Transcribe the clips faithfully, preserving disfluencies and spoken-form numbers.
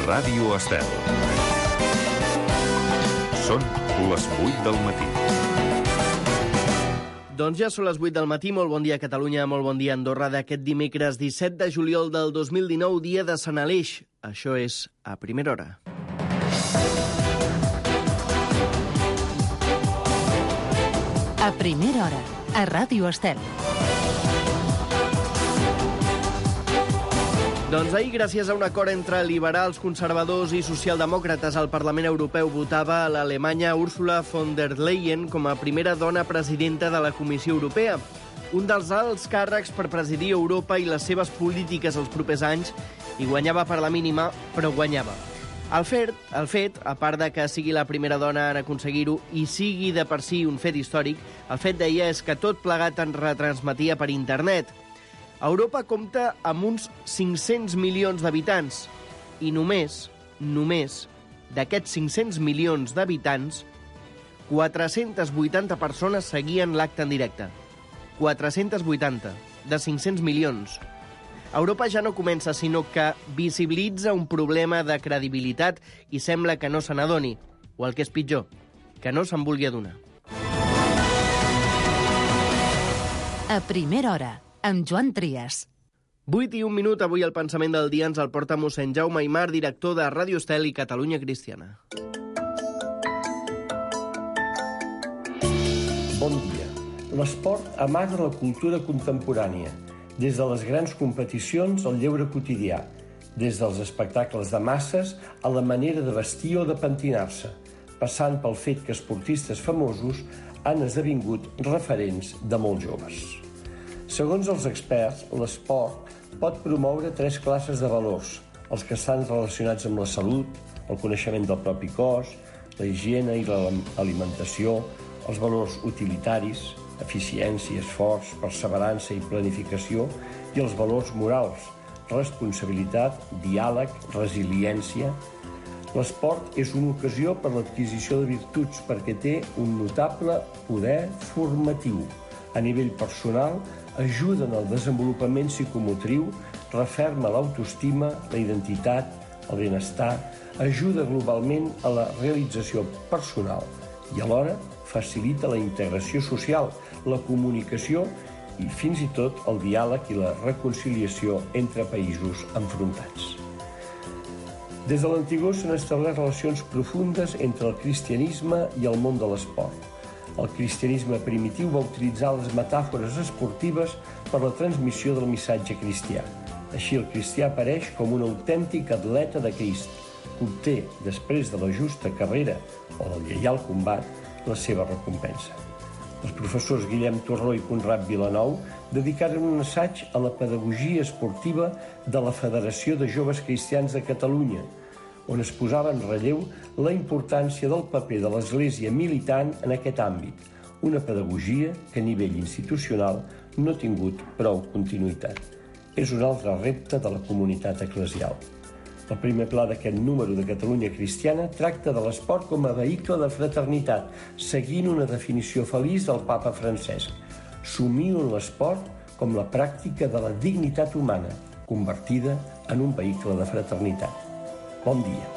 Ràdio Estel. Són les vuit del matí. Doncs ja són les vuit del matí. Molt bon dia, Catalunya, molt bon dia, Andorra, d'aquest dimecres disset de juliol del dos mil dinou, dia de Sant Aleix. Això és A Primera Hora. A Primera Hora, a Ràdio Estel. Doncs ahir, gràcies a un acord entre liberals, conservadors i socialdemòcrates, el Parlament Europeu votava a l'Alemanya Ursula von der Leyen com a primera dona presidenta de la Comissió Europea. Un dels alts càrrecs per presidir Europa i les seves polítiques els propers anys, i guanyava per la mínima, però guanyava. El fet, el fet, a part de que sigui la primera dona en aconseguir-ho i sigui de per si un fet històric, el fet d'ella és que tot plegat en retransmetia per internet. Europa compta amb uns cinc-cents milions d'habitants i només, només, d'aquests cinc-cents milions d'habitants, quatre-centes vuitanta persones seguien l'acte en directe. quatre-centes vuitanta, de cinc-cents milions. Europa ja no comença, sinó que visibilitza un problema de credibilitat i sembla que no se n'adoni, o el que és pitjor, que no se'n vulgui adonar. A Primera Hora, amb Joan Trias. vuit i un minut, avui el pensament del dia ens el porta mossèn Jaume Aymar, director de Ràdio Estel i Catalunya Cristiana. Bon dia. L'esport amaga la cultura contemporània, des de les grans competicions al lleure quotidià, des dels espectacles de masses a la manera de vestir o de pentinar-se, passant pel fet que esportistes famosos han esdevingut referents de molt joves. Segons els experts, l'esport pot promoure tres classes de valors, els que estan relacionats amb la salut, el coneixement del propi cos, la higiene i l'alimentació, els valors utilitaris, eficiència, esforç, perseverança i planificació, i els valors morals, responsabilitat, diàleg, resiliència. L'esport és una ocasió per l'adquisició de virtuts perquè té un notable poder formatiu. A nivell personal, ajuda en el desenvolupament psicomotriu, referma l'autoestima, la identitat, el benestar, ajuda globalment a la realització personal i alhora facilita la integració social, la comunicació i fins i tot el diàleg i la reconciliació entre països enfrontats. Des de l'antigor s'han establert relacions profundes entre el cristianisme i el món de l'esport. El cristianisme primitiu va utilitzar les metàfores esportives per la transmissió del missatge cristià. Així, el cristià apareix com un autèntic atleta de Crist, que obté, després de la justa carrera o del lleial combat, la seva recompensa. Els professors Guillem Torró i Conrad Vilanou dedicaren un assaig a la pedagogia esportiva de la Federació de Joves Cristians de Catalunya, on es posava en relleu la importància del paper de l'Església militant en aquest àmbit, una pedagogia que a nivell institucional no ha tingut prou continuïtat. És un altre repte de la comunitat eclesial. El primer pla d'aquest número de Catalunya Cristiana tracta de l'esport com a vehicle de fraternitat, seguint una definició feliç del papa Francesc. Somio en l'esport com la pràctica de la dignitat humana, convertida en un vehicle de fraternitat. Bon dia.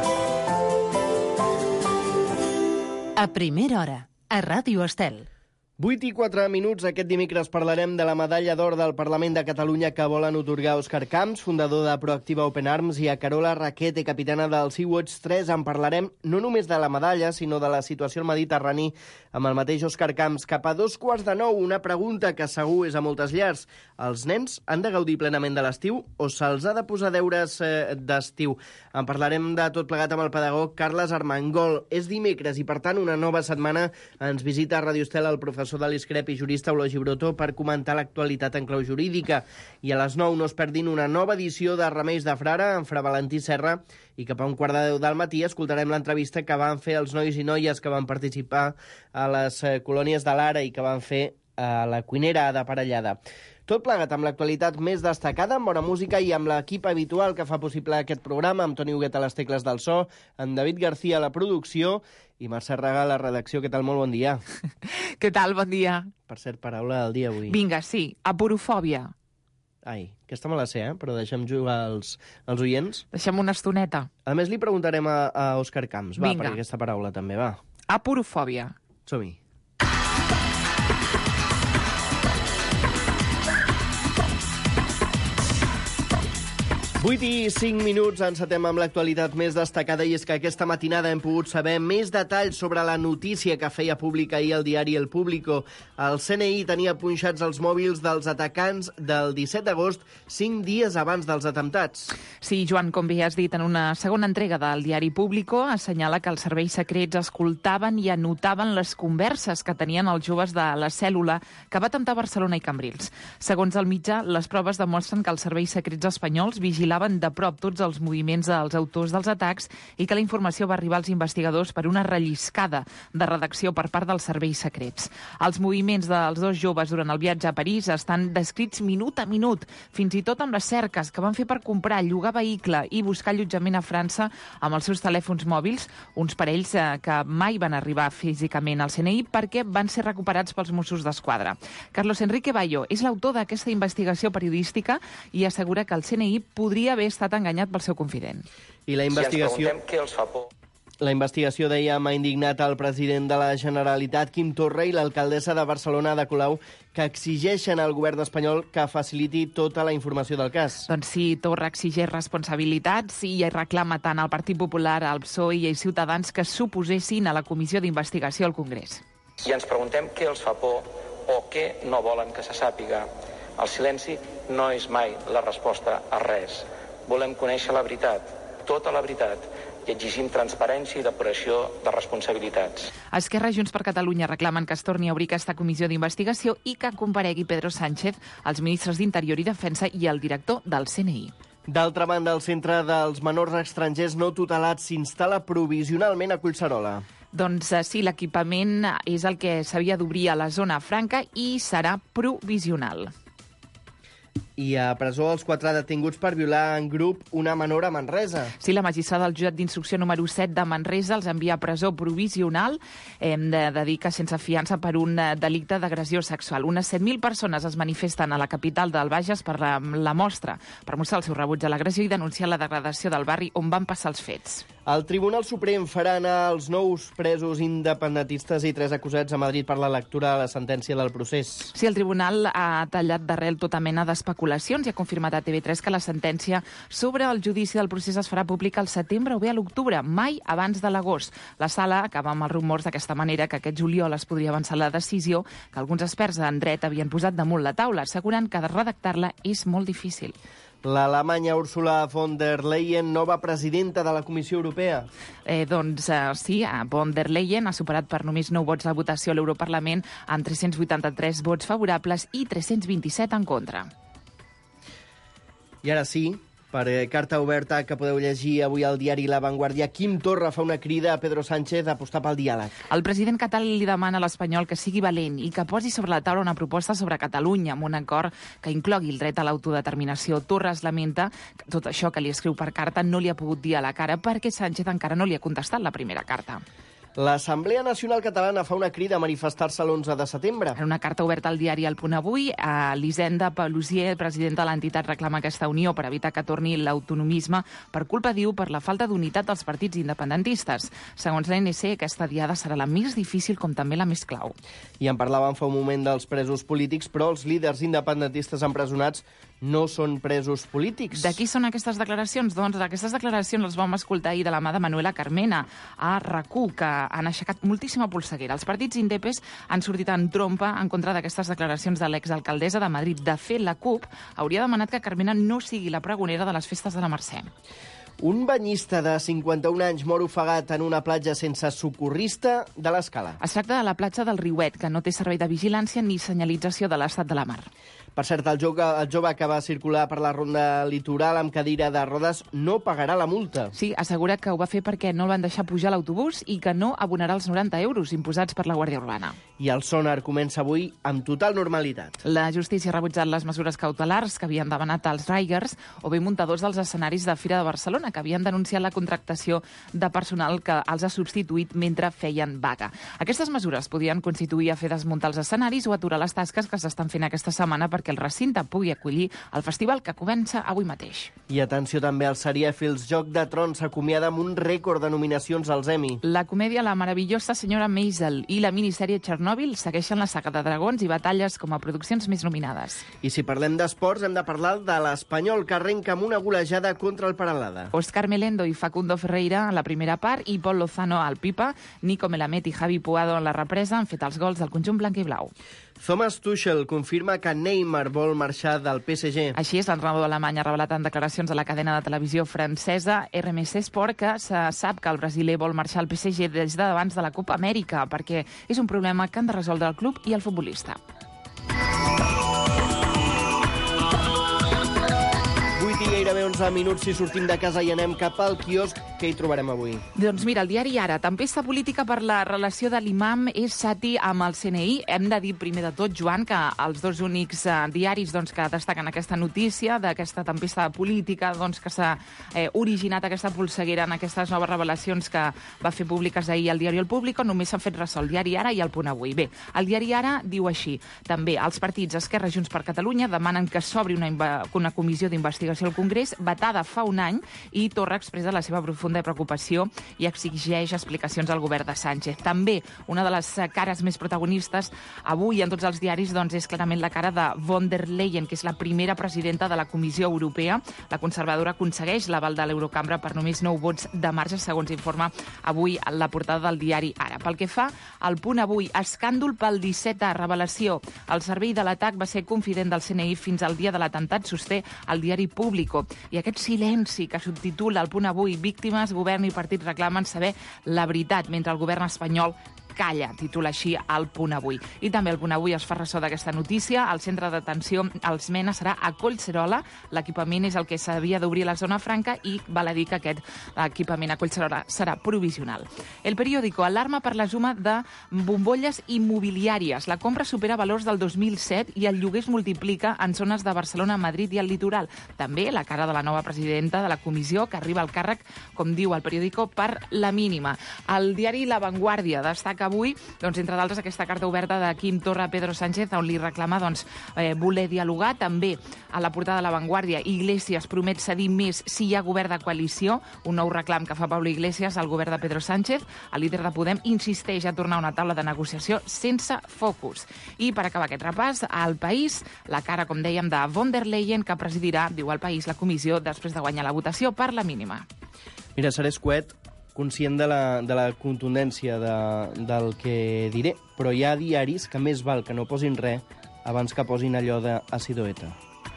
A Primera Hora, a Ràdio Estel. vuit i quatre minuts. Aquest dimecres parlarem de la medalla d'or del Parlament de Catalunya que volen otorgar a Òscar Camps, fundador de Proactiva Open Arms, i a Carola Raquete, capitana del Sea-Watch tres. En parlarem no només de la medalla, sinó de la situació al Mediterrani amb el mateix Òscar Camps. Cap a dos quarts de nou, una pregunta que segur és a moltes llars. Els nens han de gaudir plenament de l'estiu o se'ls ha de posar deures eh, d'estiu? En parlarem de tot plegat amb el pedagog Carles Armengol. És dimecres i, per tant, una nova setmana ens visita a Ràdio Estel el professor de l'Iscrep i jurista Eulogii Broto per comentar l'actualitat en clau jurídica. I a les nou no es perdin una nova edició de Remeis de Frare amb Fra Valentí Serra, i cap a un quart de deu del matí escoltarem l'entrevista que van fer els nois i noies que van participar a les colònies de l'Ara i que van fer a la cuinera d'aparellada. Tot plegat amb l'actualitat més destacada, amb bona música i amb l'equip habitual que fa possible aquest programa, amb Toni Huguet a les tecles del so, amb David García a la producció i Mercè Raga a la redacció. Què tal? Molt bon dia. Què tal? Bon dia. Per cert, paraula del dia avui. Vinga, sí, aporofòbia. Ai, aquesta me la sé, eh? Però deixem jugar els, els oients. Deixem una estoneta. A més, li preguntarem a, a Òscar Camps. Va, Vinga. perquè aquesta paraula també va. Aporofòbia. Som-hi. vuit i cinc minuts, encetem amb l'actualitat més destacada, i és que aquesta matinada hem pogut saber més detalls sobre la notícia que feia pública ahir el diari El Público. El C N I tenia punxats els mòbils dels atacants del disset d'agost, cinc dies abans dels atemptats. Sí, Joan, com bé has dit, en una segona entrega del diari Público assenyala que els serveis secrets escoltaven i anotaven les converses que tenien els joves de la cèl·lula que va atemptar Barcelona i Cambrils. Segons el mitjà, les proves demostren que els serveis secrets espanyols vigilaven de prop tots els moviments dels autors dels atacs i que la informació va arribar als investigadors per una relliscada de redacció per part dels serveis secrets. Els moviments dels dos joves durant el viatge a París estan descrits minut a minut, fins i tot amb les cerques que van fer per comprar, llogar vehicle i buscar allotjament a França amb els seus telèfons mòbils, uns parells eh, que mai van arribar físicament al C N I perquè van ser recuperats pels Mossos d'Esquadra. Carlos Enrique Bayo és l'autor d'aquesta investigació periodística i assegura que el C N I podria haver estat enganyat pel seu confident. I la investigació... Si ens preguntem què els fa por... La investigació, dèiem, ha indignat el president de la Generalitat, Quim Torra, i l'alcaldessa de Barcelona, Ada Colau, que exigeixen al govern espanyol que faciliti tota la informació del cas. Doncs sí, Torra exigeix responsabilitats i reclama tant al Partit Popular, al P S O E i als Ciutadans que s'oposessin a la comissió d'investigació al Congrés. Si ens preguntem què els fa por o què no volen que se sàpiga, el silenci no és mai la resposta a res. Volem conèixer la veritat, tota la veritat, i exigim transparència i depuració de responsabilitats. Esquerra i Junts per Catalunya reclamen que es torni a obrir aquesta comissió d'investigació i que comparegui Pedro Sánchez, els ministres d'Interior i Defensa i el director del C N I. D'altra banda, el centre dels menors estrangers no tutelats s'instal·la provisionalment a Collserola. Doncs sí, l'equipament és el que s'havia d'obrir a la zona franca i serà provisional. I a presó els quatre detinguts per violar en grup una menor a Manresa. Sí, la magistrada del jutjat d'instrucció número set de Manresa els envia a presó provisional. Hem de, de dir que sense fiança per un delicte d'agressió sexual. Unes set mil persones es manifesten a la capital del Bages per la, la mostra, per mostrar el seu rebuig a l'agressió i denunciar la degradació del barri on van passar els fets. El Tribunal Suprem farà anar els nous presos independentistes i tres acusats a Madrid per la lectura de la sentència del procés. Sí, el tribunal ha tallat d'arrel tota mena d'especulacions i ha confirmat a T V tres que la sentència sobre el judici del procés es farà pública al setembre o bé a l'octubre, mai abans de l'agost. La sala acaba amb els rumors d'aquesta manera que aquest juliol es podria avançar la decisió que alguns experts en dret havien posat damunt la taula, assegurant que de redactar-la és molt difícil. L'alemanya Ursula von der Leyen, nova presidenta de la Comissió Europea. Eh, doncs eh, sí, von der Leyen ha superat per només nou vots la votació a l'Europarlament amb tres-cents vuitanta-tres vots favorables i tres-cents vint-i-set en contra. I ara sí, per carta oberta que podeu llegir avui al diari La Vanguardia, Quim Torra fa una crida a Pedro Sánchez a apostar pel diàleg. El president català li demana a l'espanyol que sigui valent i que posi sobre la taula una proposta sobre Catalunya amb un acord que inclogui el dret a l'autodeterminació. Torra es lamenta que tot això que li escriu per carta no li ha pogut dir a la cara perquè Sánchez encara no li ha contestat la primera carta. L'Assemblea Nacional Catalana fa una crida a manifestar-se l'onze de setembre. En una carta oberta al diari El Punt Avui, Elisenda Palusier, presidenta de l'entitat, reclama aquesta unió per evitar que torni l'autonomisme per culpa, diu, per la falta d'unitat dels partits independentistes. Segons l'A N C, aquesta diada serà la més difícil com també la més clau. I en parlàvem fa un moment dels presos polítics, però els líders independentistes empresonats no són presos polítics. De qui són aquestes declaracions? Doncs aquestes declaracions les vam escoltar ahir de la mà de Manuela Carmena a R A C U, que han aixecat moltíssima polseguera. Els partits indepes han sortit en trompa en contra d'aquestes declaracions de l'exalcaldessa de Madrid. De fet, la C U P hauria demanat que Carmena no sigui la pregonera de les festes de la Mercè. Un banyista de cinquanta-un anys mor ofegat en una platja sense socorrista de l'Escala. Es tracta de la platja del Riuet, que no té servei de vigilància ni senyalització de l'estat de la mar. Per cert, el jove, el jove que va circular per la ronda litoral amb cadira de rodes no pagarà la multa. Sí, assegura que ho va fer perquè no el van deixar pujar a l'autobús i que no abonarà els noranta euros imposats per la Guàrdia Urbana. I el sonar comença avui amb total normalitat. La justícia ha rebutjat les mesures cautelars que havien demanat els riders o bé muntadors dels escenaris de Fira de Barcelona, que havien denunciat la contractació de personal que els ha substituït mentre feien vaga. Aquestes mesures podien constituir a fer desmuntar els escenaris o aturar les tasques que s'estan fent aquesta setmana perquè perquè el recinte pugui acollir el festival que comença avui mateix. I atenció també als serièfils. Joc de Trons s'acomiada amb un rècord de nominacions als Emmy. La comèdia La meravellosa senyora Maisel i la minissèrie Chernobyl segueixen la saga de Dragons i Batalles com a produccions més nominades. I si parlem d'esports, hem de parlar de l'Espanyol, que arrenca amb una golejada contra el Peralada. Óscar Melendo i Facundo Ferreira en la primera part i Pol Lozano al pipa, Nico Melamed i Javi Puado en la represa han fet els gols del conjunt blanc i blau. Thomas Tuchel confirma que Neymar vol marxar del P S G. Així és, l'entrenador alemany ha revelat en declaracions a la cadena de televisió francesa R M C Sport que se sap que el brasiler vol marxar al P S G des d'abans de la Copa Amèrica perquè és un problema que han de resoldre el club i el futbolista. vuit i gairebé onze minuts si sortim de casa i anem cap al quiosc. Què hi trobarem avui? Doncs mira, el diari Ara, tempesta política per la relació de l'imam Essati amb el C N I. Hem de dir primer de tot, Joan, que els dos únics eh, diaris doncs, que destaquen aquesta notícia d'aquesta tempesta política doncs, que s'ha eh, originat aquesta polseguera en aquestes noves revelacions que va fer públiques ahir al diari El Público, només s'han fet ressò el diari Ara i el Punt Avui. Bé, el diari Ara diu així. També els partits Esquerra i Junts per Catalunya demanen que s'obri una, una comissió d'investigació al Congrés, vetada fa un any, i Torra expressa la seva profunda de preocupació i exigeix explicacions al govern de Sánchez. També una de les cares més protagonistes avui en tots els diaris doncs, és clarament la cara de von der Leyen, que és la primera presidenta de la Comissió Europea. La conservadora aconsegueix l'aval de l'Eurocambra per només nou vots de marge, segons informa avui la portada del diari Ara. Pel que fa al Punt Avui, escàndol pel disset A, revelació. El servei de l'atac va ser confident del C N I fins al dia de l'atemptat, sosté el diari Público. I aquest silenci que subtitula el Punt Avui, víctimes, govern i partits reclamen saber la veritat, mentre el govern espanyol calla, titula així el Punt Avui. I també el Punt Avui es fa ressò d'aquesta notícia. El centre d'atenció als Mena serà a Collserola. L'equipament és el que s'havia d'obrir a la zona franca i val a dir que aquest equipament a Collserola serà provisional. El periòdico, alarma per la suma de bombolles immobiliàries. La compra supera valors del dos mil set i el lloguer es multiplica en zones de Barcelona, Madrid i el litoral. També la cara de la nova presidenta de la comissió, que arriba al càrrec, com diu el periòdico, per la mínima. El diari La Vanguardia destaca avui, doncs, entre d'altres, aquesta carta oberta de Quim Torra a Pedro Sánchez, on li reclama doncs, eh, voler dialogar. També a la portada de La Vanguardia, Iglesias promet cedir més si hi ha govern de coalició, un nou reclam que fa Pablo Iglesias al govern de Pedro Sánchez. El líder de Podem insisteix a tornar a una taula de negociació sense focus. I per acabar aquest repàs, al País, la cara, com dèiem, de von der Leyen, que presidirà, diu el País, la comissió després de guanyar la votació per la mínima. Mira, seré escuet, conscient de la, de la contundència de, del que diré, però hi ha diaris que més val que no posin res abans que posin allò d'àcido eta.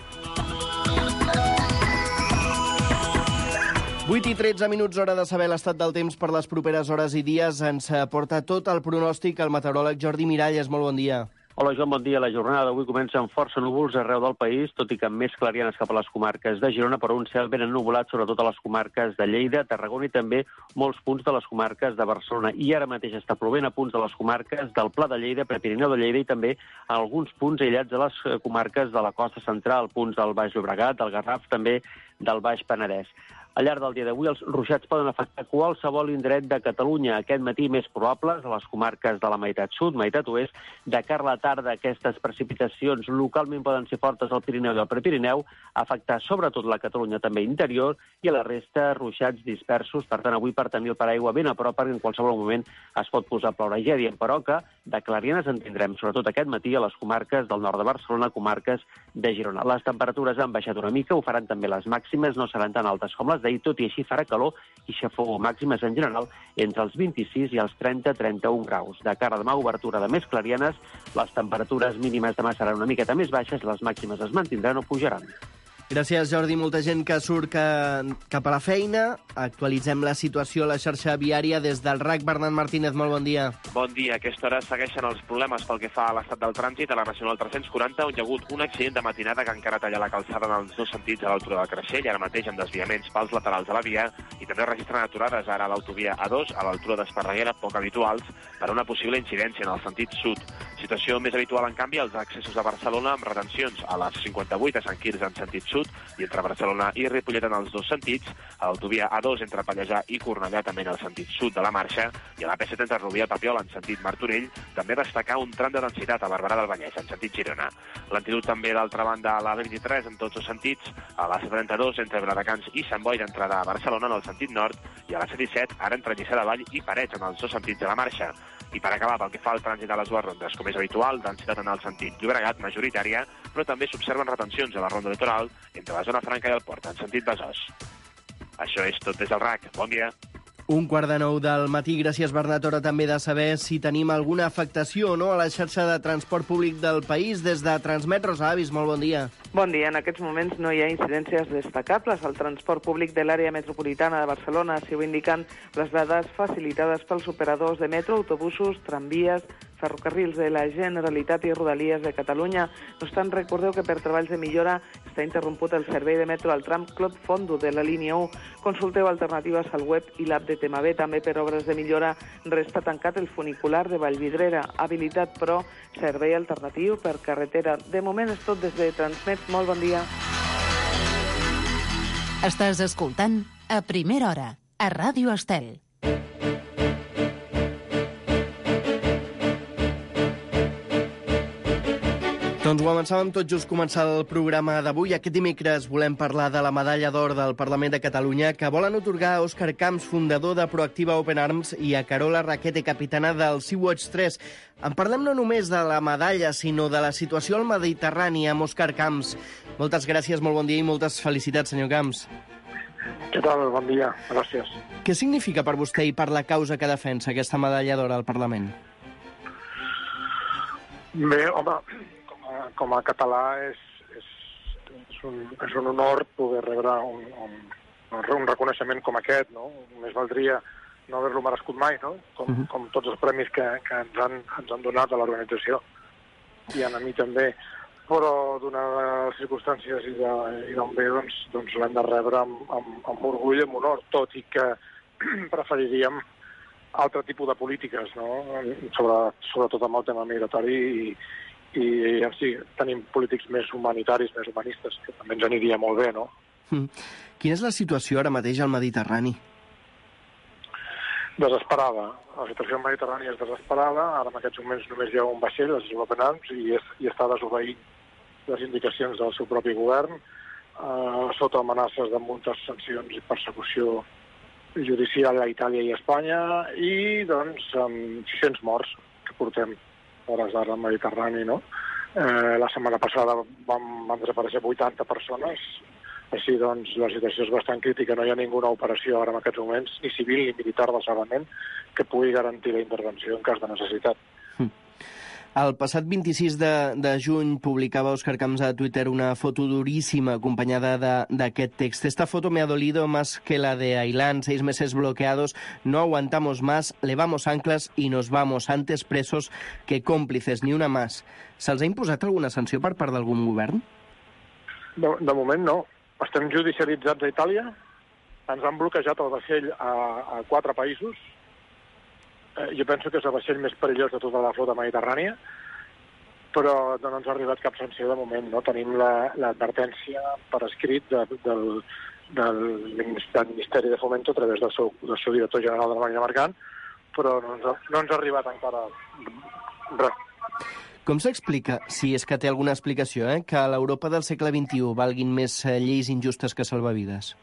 vuit i tretze minuts, hora de saber l'estat del temps per les properes hores i dies. Ens aporta tot el pronòstic el meteoròleg Jordi Miralles. Molt bon dia. Hola, Joan, bon dia. La jornada d'avui comença amb força núvols arreu del país, tot i que amb més clarianes cap a les comarques de Girona, però un cel ben ennuvolat, sobretot a les comarques de Lleida, Tarragona i també molts punts de les comarques de Barcelona. I ara mateix està plovent a punts de les comarques del Pla de Lleida, Prepirineu de Lleida i també a alguns punts aïllats de les comarques de la costa central, punts del Baix Llobregat, del Garraf, també del Baix Penedès. Al llarg del dia d'avui, els ruixats poden afectar qualsevol indret de Catalunya. Aquest matí més probables a les comarques de la meitat sud, meitat oest. De cara a la tarda, aquestes precipitacions localment poden ser fortes al Pirineu i al Prepirineu, afectar sobretot la Catalunya també interior i a la resta ruixats dispersos. Per tant, avui per tenir el paraigua ben a prop, perquè en qualsevol moment es pot posar a ploure. Ja diem, però, que de clarianes en tindrem, sobretot aquest matí, a les comarques del nord de Barcelona, comarques de Girona. Les temperatures han baixat una mica, ho faran també les màximes, no seran tan altes com les d'ahir, tot i així farà calor i xafogor, màximes en general entre els vint-i-sis i els trenta a trenta-un graus. De cara a demà, obertura de més clarianes, les temperatures mínimes demà seran una miqueta més baixes, les màximes es mantindran o pujaran. Gràcies, Jordi. Molta gent que surt que, cap a la feina. Actualitzem la situació a la xarxa viària des del R A C. Bernat Martínez, molt bon dia. Bon dia. A aquesta hora segueixen els problemes pel que fa a l'estat del trànsit a la Nacional tres-cents quaranta, on hi ha hagut un accident de matinada que encara talla la calçada en els dos sentits a l'altura del Creixell, ara mateix amb desviaments pels laterals de la via, i també registren aturades ara a l'autovia A dos, a l'altura d'Esparreguera, poc habituals, per una possible incidència en el sentit sud. Situació més habitual, en canvi, als accessos a Barcelona, amb retencions a les cinquanta-vuit a Sant Quirze en sentit sud i entre Barcelona i Ripollet en els dos sentits, a l'autovia A dos entre Pallejà i Cornellà també en el sentit sud de la marxa i a l'A P set entre Rubí i Papiol en sentit Martorell, també destacar un tram de densitat a Barberà del Vallès en sentit Girona. L'antídot també, d'altra banda, a la B vint-i-tres en tots els sentits, a la C trenta-dos entre Viladecans i Sant Boi d'entrada a Barcelona en el sentit nord i a la C disset ara entre Lliçà de Vall i Parets en els dos sentits de la marxa. I per acabar, pel que fa al trànsit a les dues rondes, com és habitual, densitat en el sentit Llobregat majoritària, però també s'observen retencions a la ronda litoral entre la zona franca i el port, en sentit Besòs. Això és tot des del R A C. Bon dia. Un quart de nou del matí. Gràcies, Bernat. Hora també de saber si tenim alguna afectació o no a la xarxa de transport públic del país. Des de Transmetro, Avis, molt bon dia. Bon dia. En aquests moments no hi ha incidències destacables al transport públic de l'àrea metropolitana de Barcelona. Així ho indiquen les dades facilitades pels operadors de metro, autobusos, tramvies, ferrocarrils de la Generalitat i Rodalies de Catalunya. No obstant, recordeu que per treballs de millora està interromput el servei de metro al tram Clot Fondo de la línia u. Consulteu alternatives al web i l'app de Temabé. També per obres de millora resta tancat el funicular de Vallvidrera. Habilitat, però, servei alternatiu per carretera. De moment és tot des de Transmet. Molt bon dia. Estàs escoltant A Primera Hora, a Ràdio Estel. Doncs ho avançàvem tot just començar el programa d'avui. Aquest dimecres volem parlar de la medalla d'or del Parlament de Catalunya que volen atorgar a Òscar Camps, fundador de Proactiva Open Arms, i a Carola Rackete, capitana del Sea-Watch tres. En parlem no només de la medalla, sinó de la situació al Mediterrani amb Òscar Camps. Moltes gràcies, molt bon dia i moltes felicitats, senyor Camps. Què tal? Bon dia. Gràcies. Què significa per vostè i per la causa que defensa aquesta medalla d'or al Parlament? Bé, home, com a català és, és, és, un, és un honor poder rebre un, un, un reconeixement com aquest, no? Més valdria no haver-lo merescut mai, no? Com, uh -huh. com tots els premis que, que ens, han, ens han donat a l'organització i a mi també. Però, donades les circumstàncies i d'on ve, doncs, doncs l'hem de rebre amb, amb, amb orgull i amb honor, tot i que preferiríem altre tipus de polítiques, no? Sobre, sobretot amb el tema migratori i i ja sí, tenim polítics més humanitaris, més humanistes, que també ens aniria molt bé, no? Mm. Quina és la situació ara mateix al Mediterrani? Desesperada. La situació al Mediterrani és desesperada. Ara en aquests moments només hi ha un vaixell, el Open Arms, i, és, i està desobeint les indicacions del seu propi govern, eh, sota amenaces de multes, sancions i persecució judicial a Itàlia i a Espanya, i doncs amb sis-cents morts que portem hores d'ara al Mediterrani, no? Eh, la setmana passada van, van desaparèixer vuitanta persones, així doncs la situació és bastant crítica, no hi ha ninguna operació ara en aquests moments, ni civil ni militar de salvament, que pugui garantir la intervenció en cas de necessitat. Mm. El passat vint-i-sis de, de juny publicava Òscar Camps a Twitter una foto duríssima acompanyada d'aquest text. Esta foto me ha dolido más que la de Ailán, seis meses bloqueados, no aguantamos más, levamos anclas y nos vamos, antes presos que còmplices, ni una más. Se'ls ha imposat alguna sanció per part d'algun govern? De, de moment no. Estem judicialitzats a Itàlia, ens han bloquejat el vaixell a, a quatre països. Eh, jo penso que és el vaixell més perillós de tota la flota mediterrània, però no ens ha arribat cap sanció de moment, no? Tenim l'advertència la, per escrit de, del, del, del Ministeri de Fomento a través del seu, del seu director general de la Marina Mercant, però no ens ha, no ens ha arribat encara res. Com s'explica, si és que té alguna explicació, eh, que a l'Europa del segle vint-i-u valguin més lleis injustes que salvavides?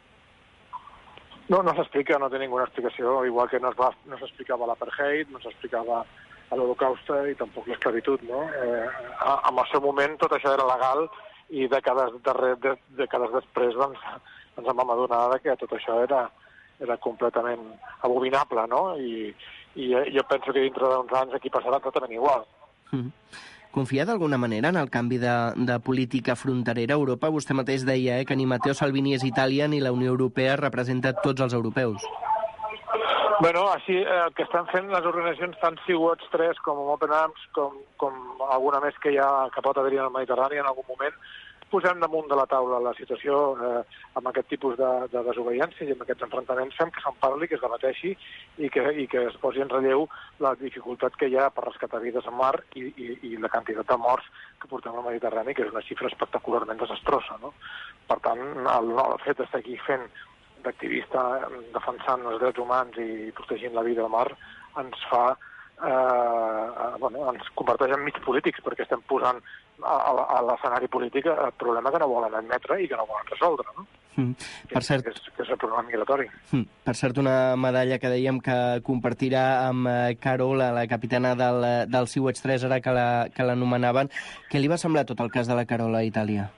No, no s'explica, no té ninguna explicació, igual que no s'explicava l'apartheid, no s'explicava l'Holocauste i tampoc l'esclavitud, no? Eh, en el seu moment tot això era legal i dècades, darrer, de, dècades després doncs, ens vam adonar que tot això era, era completament abominable, no? I, i jo penso que dintre d'uns anys aquí passarà exactament igual. Mm. Confia d'alguna manera en el canvi de, de política fronterera a Europa? Vostè mateix deia eh, que ni Matteo Salvini és Itàlia ni la Unió Europea representa tots els europeus. Bueno, així eh, el que estan fent les organitzacions tant Sea-Watch tres com Open Arms com, com alguna més que hi ha que pot haver-hi en el Mediterrani en algun moment, posem damunt de la taula la situació eh, amb aquest tipus de, de desobediència i amb aquests enfrontaments fem que se'n parli, que es debateixi i que, i que es posi en relleu la dificultat que hi ha per rescatar vides en mar i, i, i la quantitat de morts que portem al Mediterrani, que és una xifra espectacularment desastrosa, no? Per tant, el, el fet d'estar aquí fent d'activista defensant els drets humans i protegint la vida al mar ens fa, eh, bueno, ens converteix en mig polítics, perquè estem posant a, a, a l'escenari polític el problema que no volen admetre i que no volen resoldre, no? Mm. Per cert, que, és, que és el problema migratori. Mm. Per cert, una medalla que dèiem que compartirà amb Carola, la capitana del, del Sea-Watch tres, ara que la, que l'anomenaven. Què li va semblar tot el cas de la Carola a Itàlia?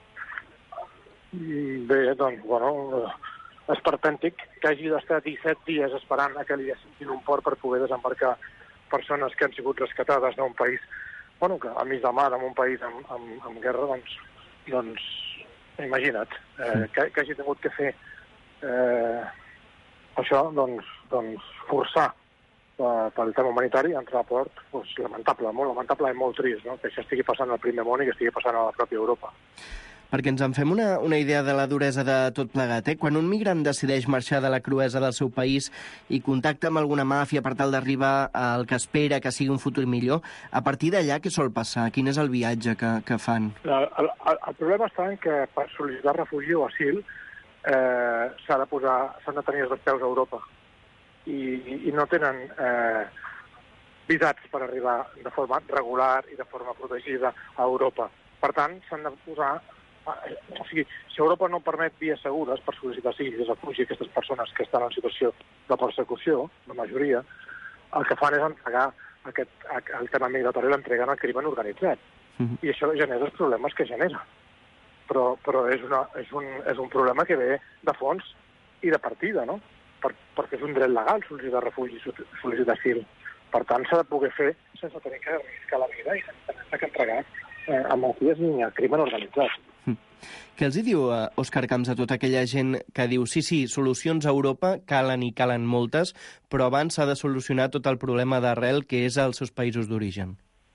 Bé, doncs, bueno, esperpèntic que hagi d'estar disset dies esperant a que li assentin un port per poder desembarcar persones que han sigut rescatades d'un país, bueno, que a mig de mar, en un país amb, amb, amb guerra, doncs, doncs imagina't, eh, que, que hagi tingut que fer eh, això, doncs, doncs forçar eh, pel tema humanitari, entrar a port, doncs, lamentable, molt lamentable i molt trist, no? Que això estigui passant al primer món i que estigui passant a la pròpia Europa. Perquè ens en fem una, una idea de la duresa de tot plegat, eh? Quan un migrant decideix marxar de la cruesa del seu país i contacta amb alguna màfia per tal d'arribar al que espera que sigui un futur millor, a partir d'allà què sol passar? Quin és el viatge que, que fan? El, el, el problema està en que per sol·licitar refugi o asil eh, s'ha de posar, s'han de tenir els dos peus a Europa i, i no tenen eh, visats per arribar de forma regular i de forma protegida a Europa. Per tant, s'han de posar... O sigui, si Europa no permet vies segures per sol·licitar asil i refugi a aquestes persones que estan en situació de persecució, la majoria, el que fan és entregar aquest, el tema migratori l'entreguen al crim organitzat. Mm-hmm. I això genera els problemes que genera. Però, però és, una, és, un, és un problema que ve de fons i de partida, no? Per, perquè és un dret legal sol·licitar refugi, sol·licitar asil. Per tant, s'ha de poder fer sense tenir que arriscar la vida i sense tenir que entregar eh, a mafies ni a crim organitzat. Què els hi diu uh, Òscar Camps a tota aquella gent que diu sí, sí, solucions a Europa calen i calen moltes, però abans s'ha de solucionar tot el problema d'arrel que és als seus països d'origen?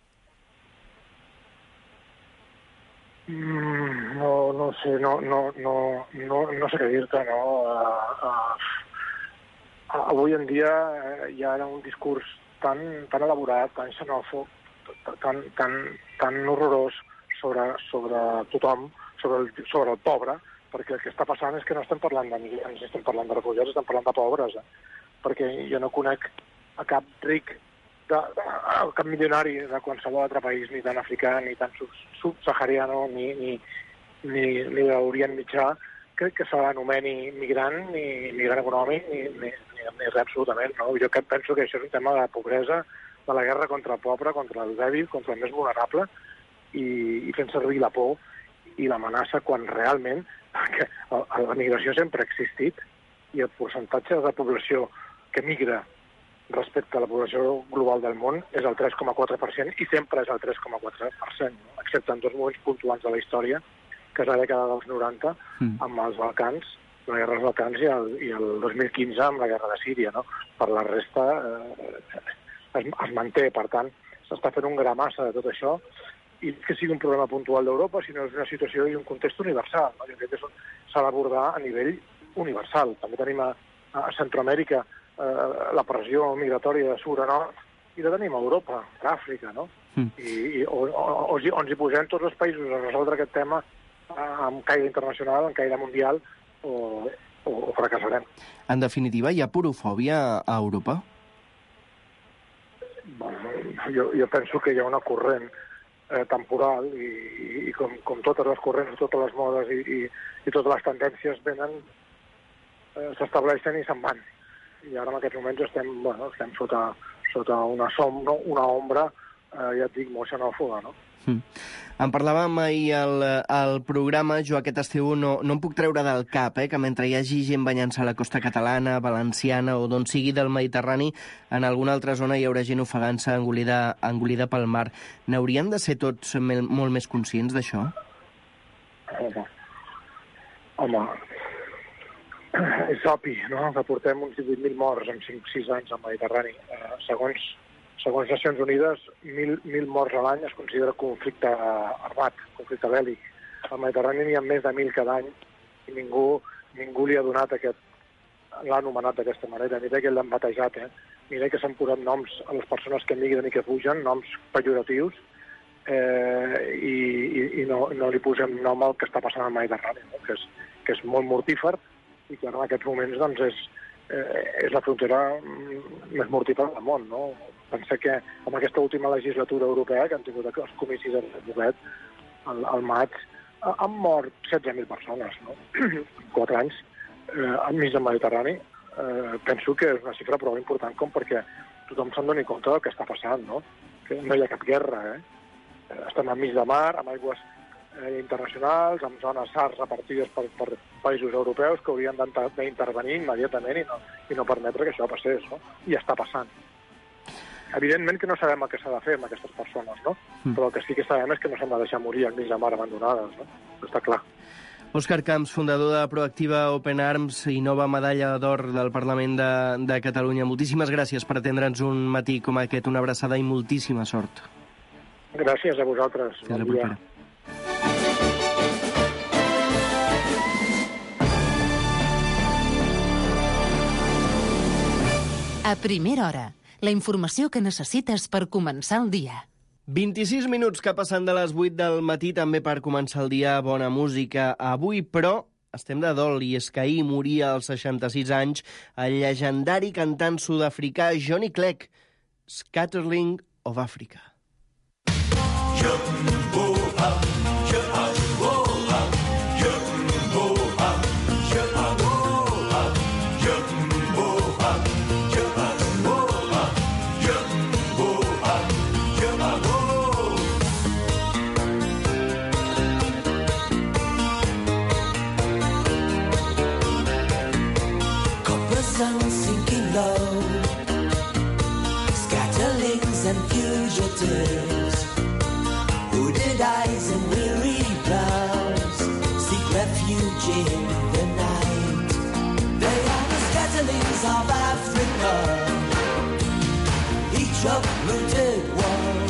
Mm, no, no sé, no, no, no, no, no sé què dir-te, no. Uh, uh, avui en dia uh, hi ha un discurs tan, tan elaborat, tan xenòfob, tan, tan, tan horrorós sobre, sobre tothom, sobre el, sobre el pobre, perquè el que està passant és que no estem parlant de migrants, estem parlant de refugiats, estem parlant de pobres, eh? Perquè jo no conec a cap ric, de, de, a cap milionari de qualsevol altre país, ni tan africà, ni tan subsahariano, ni, ni, ni, ni d'Orient Mitjà, que, que se l'anomeni migrant, ni migrant econòmic, ni, ni, ni, ni res absolutament, no? Jo penso que això és un tema de pobresa, de la guerra contra el pobre, contra el dèbil, contra el més vulnerable, i, i fent servir la por i l'amenaça quan realment que la migració sempre ha existit i el percentatge de població que migra respecte a la població global del món és el tres coma quatre per cent i sempre és el tres coma quatre per cent, no? Excepte en dos moments puntuals de la història, que és la dècada dels noranta, mm. amb els Balcans, la guerra dels Balcans i el, i el dos mil quinze amb la guerra de Síria, no? Per la resta eh, es, es manté, per tant, s'està fent un gramassa de tot això i que sigui un problema puntual d'Europa, sinó és una situació i un context universal. No? Jo crec que s'ha d'abordar a nivell universal. També tenim a, a Centroamèrica eh, la pressió migratòria de sud a nord i la tenim a Europa, a Àfrica, no? Mm. I, i, o, o, o, o ens hi posem tots els països a resoldre aquest tema amb caire internacional, amb caire mundial, o, o, o fracassarem. En definitiva, hi ha porofòbia a Europa? Bueno, jo, jo penso que hi ha una corrent Eh, temporal i, i com, com totes les corrents, totes les modes i, i, i totes les tendències venen, eh, s'estableixen i se'n van. I ara en aquests moments estem, bueno, estem sota, sota una sombra, una ombra, eh, ja et dic, molt xenòfoba, no? Mm. En parlàvem ahir al, al programa, jo aquest estiu no, no em puc treure del cap, eh, que mentre hi hagi gent banyant-se a la costa catalana, valenciana o d'on sigui del Mediterrani, en alguna altra zona hi haurà gent ofegant-se engolida, engolida pel mar. N'hauríem de ser tots molt més conscients d'això? Home, home, és obvi, no?, que portem uns divuit mil morts en cinc sis anys al Mediterrani. Eh, segons Segons Nacions Unides, mil, mil morts a l'any es considera conflicte armat, conflicte bèl·lic. Al Mediterrani n'hi ha més de mil cada any i ningú ningú li ha donat aquest... l'ha anomenat d'aquesta manera. Mira que l'han batejat, eh? Mira que s'han posat noms a les persones que migren i que fugen, noms pejoratius, eh, i, i, i no, no li posem nom al que està passant al Mediterrani, no? que, és, que és molt mortífer i que en aquests moments doncs, és, eh, és la frontera més mortífera del món. No? Pensa que amb aquesta última legislatura europea, que han tingut els comicis de Bovet, al, al maig, han mort setze mil persones, no? quatre anys, eh, enmig del Mediterrani. Eh, penso que és una xifra prou important com perquè tothom se'n doni compte del que està passant, no? Que no hi ha cap guerra, eh? Estem enmig de mar, amb aigües eh, internacionals, amb zones S A R repartides per, per països europeus que haurien d'intervenir immediatament i no, i no permetre que això passés, no? I està passant. Evidentment que no sabem el que s'ha de fer amb aquestes persones, no? Mm. Però el que sí que sabem és que no s'han de deixar morir al mig de mar abandonades, no? Està clar. Òscar Camps, fundador de Proactiva Open Arms i nova medalla d'or del Parlament de, de Catalunya. Moltíssimes gràcies per atendre'ns un matí com aquest. Una abraçada i moltíssima sort. Gràcies a vosaltres. Fins la propera. A primera hora, la informació que necessites per començar el dia. vint-i-sis minuts que passen de les vuit del matí, també per començar el dia. Bona música avui, però estem de dol, i és que ahir moria als seixanta-sis anys el llegendari cantant sud-africà Johnny Clegg, Scatterling of Africa. Sinking low, scatterlings and fugitives, hooded eyes and weary brows, seek refuge in the night. They are the scatterlings of Africa, each uprooted one,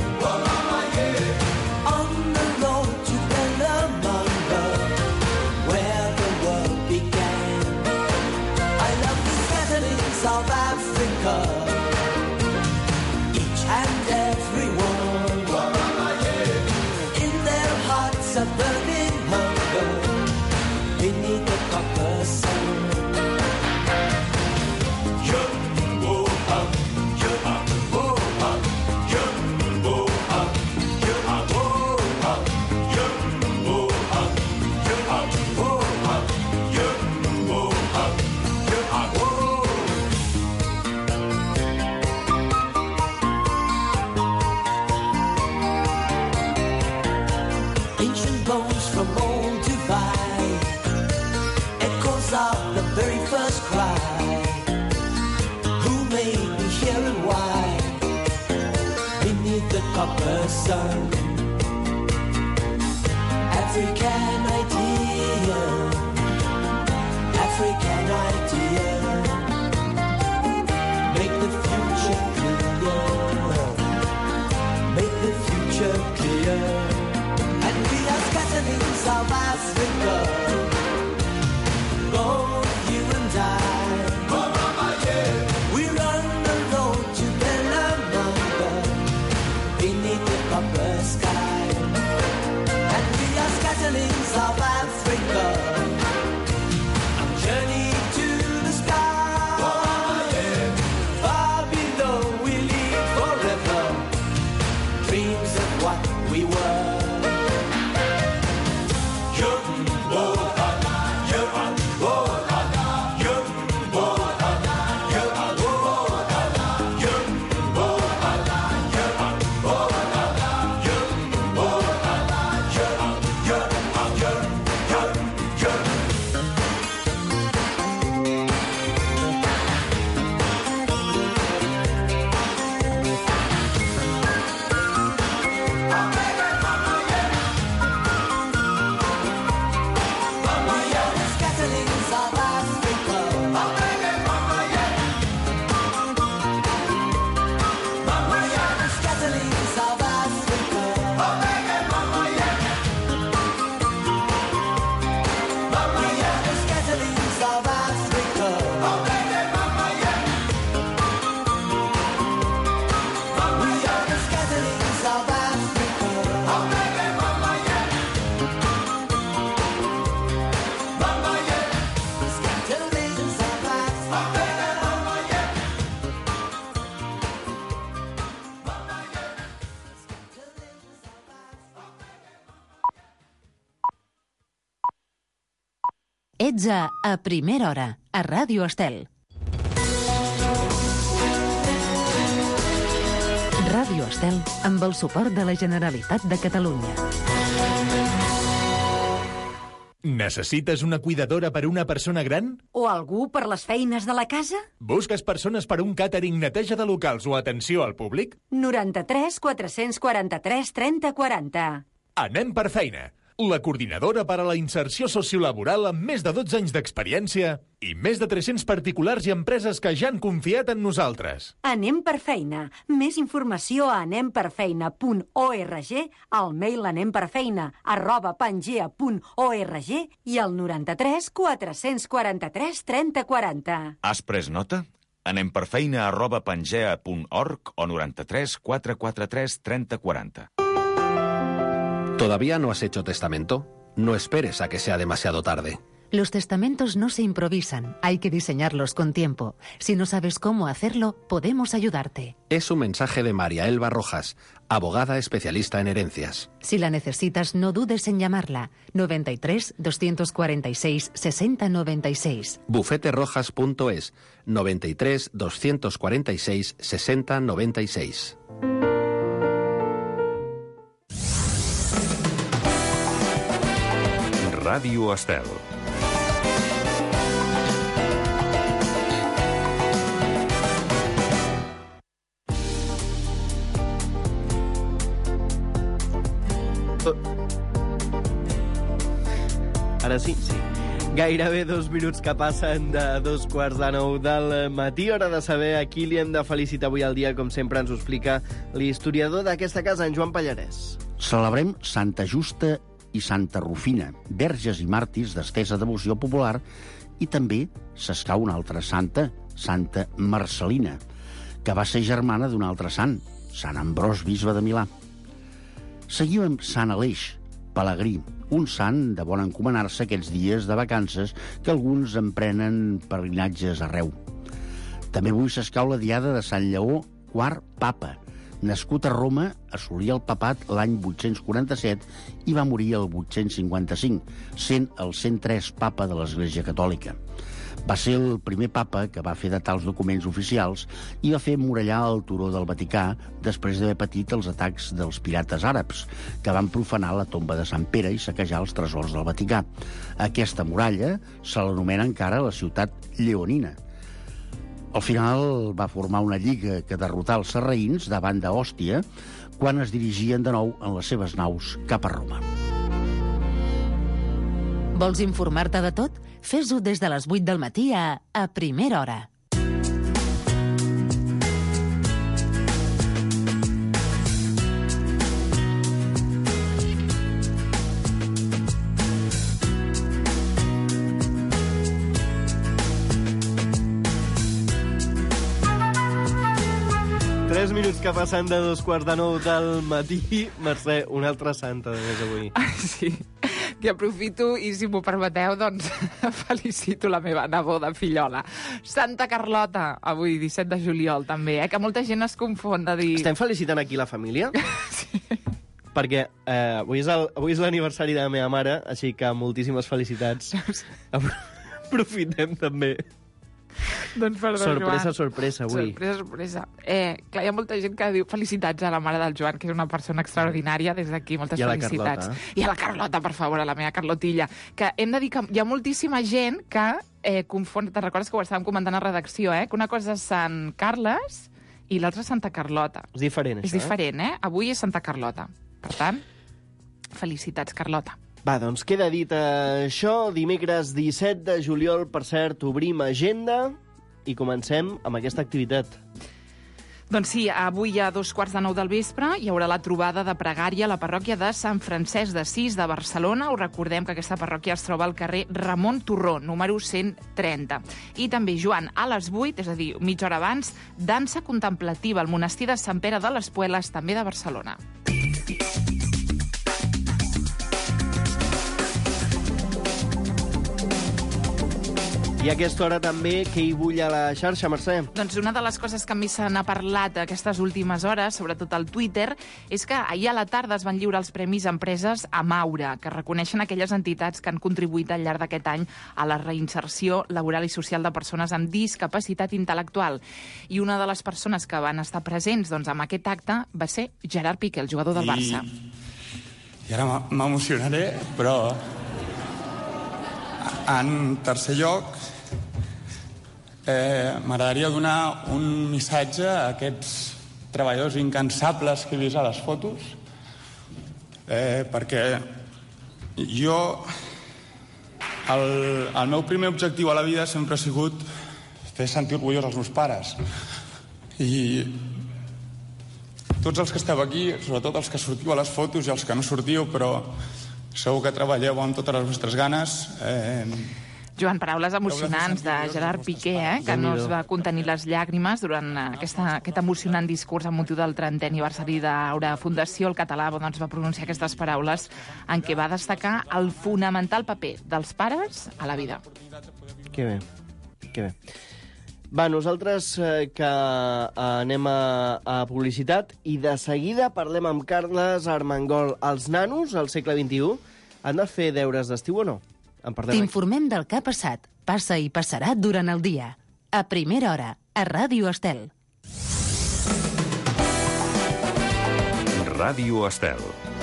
on the road to Bellamanga, where the world began. I love the scatterlings of Africa, each and every one, in their hearts a burning hunger, beneath the copper sun. Ancient bones from old Dubai, echoes of the very first cry. Who made me here and why? Beneath the copper sun, African idea, African idea, make the future clear, make the future clear. Scatterlings of Africa, both you and I, we're on the road to Bellamanga, beneath the copper sky. And we are scatterlings of Africa, on journey to the sky. Far below we live forever, dreams of what we were. Oh Ets a A Primera Hora, a Ràdio Estel. Ràdio Estel, amb el suport de la Generalitat de Catalunya. Necessites una cuidadora per a una persona gran? O algú per les feines de la casa? Busques persones per a un càtering, neteja de locals o atenció al públic? noranta-tres quatre-cents quaranta-tres trenta quaranta. Anem per feina. La coordinadora per a la inserció sociolaboral amb més de dotze anys d'experiència i més de tres-cents particulars i empreses que ja han confiat en nosaltres. Anem per feina. Més informació a anemperfeina punt org, al mail anemperfeina arroba pangea punt org i al noranta-tres quatre-cents quaranta-tres trenta quaranta. Has pres nota? Anemperfeina arroba pangea punt org o noranta-tres quatre quatre tres trenta quaranta. ¿Todavía no has hecho testamento? No esperes a que sea demasiado tarde. Los testamentos no se improvisan, hay que diseñarlos con tiempo. Si no sabes cómo hacerlo, podemos ayudarte. Es un mensaje de María Elba Rojas, abogada especialista en herencias. Si la necesitas, no dudes en llamarla. noventa y tres, doscientos cuarenta y seis, sesenta noventa y seis. bufete rojas punto es, noventa y tres, doscientos cuarenta y seis, sesenta noventa y seis. Ràdio Estel. Ara sí, sí. Gairebé dos minuts que passen de dos quarts de nou del matí. Hora de saber a qui li hem de felicitar avui al dia. Com sempre ens ho explica l'historiador d'aquesta casa, en Joan Pallarès. Celebrem Santa Justa i Santa Rufina, verges i màrtirs d'estesa devoció popular, i també s'escau una altra santa, Santa Marcelina, que va ser germana d'un altre sant, Sant Ambròs, bisbe de Milà. Seguim amb Sant Aleix, pelegrí, un sant de bon encomanar-se aquests dies de vacances que alguns emprenen peregrinatges arreu. També avui s'escau la diada de Sant Lleó, quart papa. Nascut a Roma, assolí el papat l'any vuit-cents quaranta-set i va morir el vuit-cents cinquanta-cinc, sent el cent tres papa de l'Església Catòlica. Va ser el primer papa que va fer datar els documents oficials i va fer emmurallar el turó del Vaticà després d'haver patit els atacs dels pirates àrabs, que van profanar la tomba de Sant Pere i saquejar els tresors del Vaticà. Aquesta muralla se l'anomena encara la ciutat lleonina. Al final va formar una lliga que derrotà els sarraïns davant d'Òstia quan es dirigien de nou en les seves naus cap a Roma. Vols informar-te de tot? Fes-ho des de les vuit del matí a A Primera Hora. Tres minuts que passen de dos quarts de nou del matí. Mercè, una altra santa de més avui. Ah, sí. Que aprofito i, si m'ho permeteu, doncs felicito la meva neboda fillola. Santa Carlota, avui, disset de juliol, també, eh? Que molta gent es confon de dir... Estem felicitant aquí la família? Sí. Perquè eh, avui és el- avui és l'aniversari de la meva mare, així que moltíssimes felicitats. Aprofitem també. Doncs perdó, Sorpresa, Joan. sorpresa, avui. Sorpresa, sorpresa. Eh, clar, hi ha molta gent que diu felicitats a la mare del Joan, que és una persona extraordinària. Des d'aquí, moltes I a la felicitats. Carlota. I a la Carlota, per favor, a la meva Carlotilla. Que hem de dir que hi ha moltíssima gent que eh, confon... Te'n recordes que ho estàvem comentant a redacció, eh? Que una cosa és Sant Carles i l'altra és Santa Carlota. És diferent, És això, diferent, eh? Avui és Santa Carlota. Per tant, felicitats, Carlota. Va, doncs queda dit eh, això. Dimecres disset de juliol, per cert, obrim agenda i comencem amb aquesta activitat. Doncs sí, avui a dos quarts de nou del vespre hi haurà la trobada de pregària a la parròquia de Sant Francesc d'Assís de Barcelona. Us recordem que aquesta parròquia es troba al carrer Ramon Turró, número cent trenta. I també, Joan, a les vuit, és a dir, mitja hora abans, dansa contemplativa al monestir de Sant Pere de les Pueles, també de Barcelona. I a aquesta hora també, què hi bull a la xarxa, Mercè? Doncs una de les coses que a mi se n'ha parlat aquestes últimes hores, sobretot al Twitter, és que ahir a la tarda es van lliurar els Premis Empreses a Maura, que reconeixen aquelles entitats que han contribuït al llarg d'aquest any a la reinserció laboral i social de persones amb discapacitat intel·lectual. I una de les persones que van estar presents doncs, en aquest acte va ser Gerard Piqué, el jugador del Barça. I, i ara m'emocionaré, però en tercer lloc Eh, m'agradaria donar un missatge a aquests treballadors incansables que he vist a les fotos, eh, perquè jo el, el meu primer objectiu a la vida sempre ha sigut fer sentir orgullós als meus pares, i tots els que esteu aquí, sobretot els que sortiu a les fotos i els que no sortiu, però segur que treballeu amb totes les vostres ganes, eh, Joan, paraules emocionants de Gerard Piqué, eh, que no es va contenir les llàgrimes durant aquesta, aquest emocionant discurs amb motiu del trentè aniversari d'Aura Fundació. El català doncs, va pronunciar aquestes paraules en què va destacar el fonamental paper dels pares a la vida. Que bé, que bé. Va, nosaltres eh, que anem a, a publicitat i de seguida parlem amb Carles Armengol. Els nanos, al segle vint-i-u, han de fer deures d'estiu o no? T'informem del que ha passat, passa i passarà durant el dia. A primera hora, a Ràdio Estel. Ràdio Estel.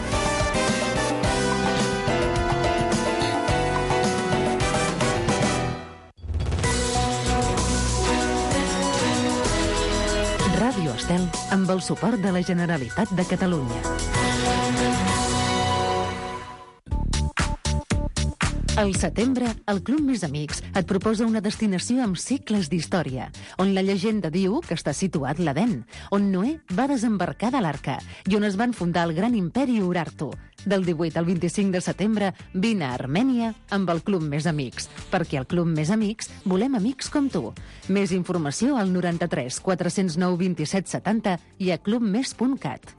Ràdio Estel, amb el suport de la Generalitat de Catalunya. Al setembre, el Club Més Amics et proposa una destinació amb segles d'història, on la llegenda diu que està situat l'Edèn, on Noé va desembarcar de l'Arca i on es van fundar el gran imperi Urartu. Del divuit al vint-i-cinc de setembre, vine a Armènia amb el Club Més Amics, perquè al Club Més Amics volem amics com tu. Més informació al noranta-tres quatre cents nou vint-i-set setanta i a clubmes punt cat.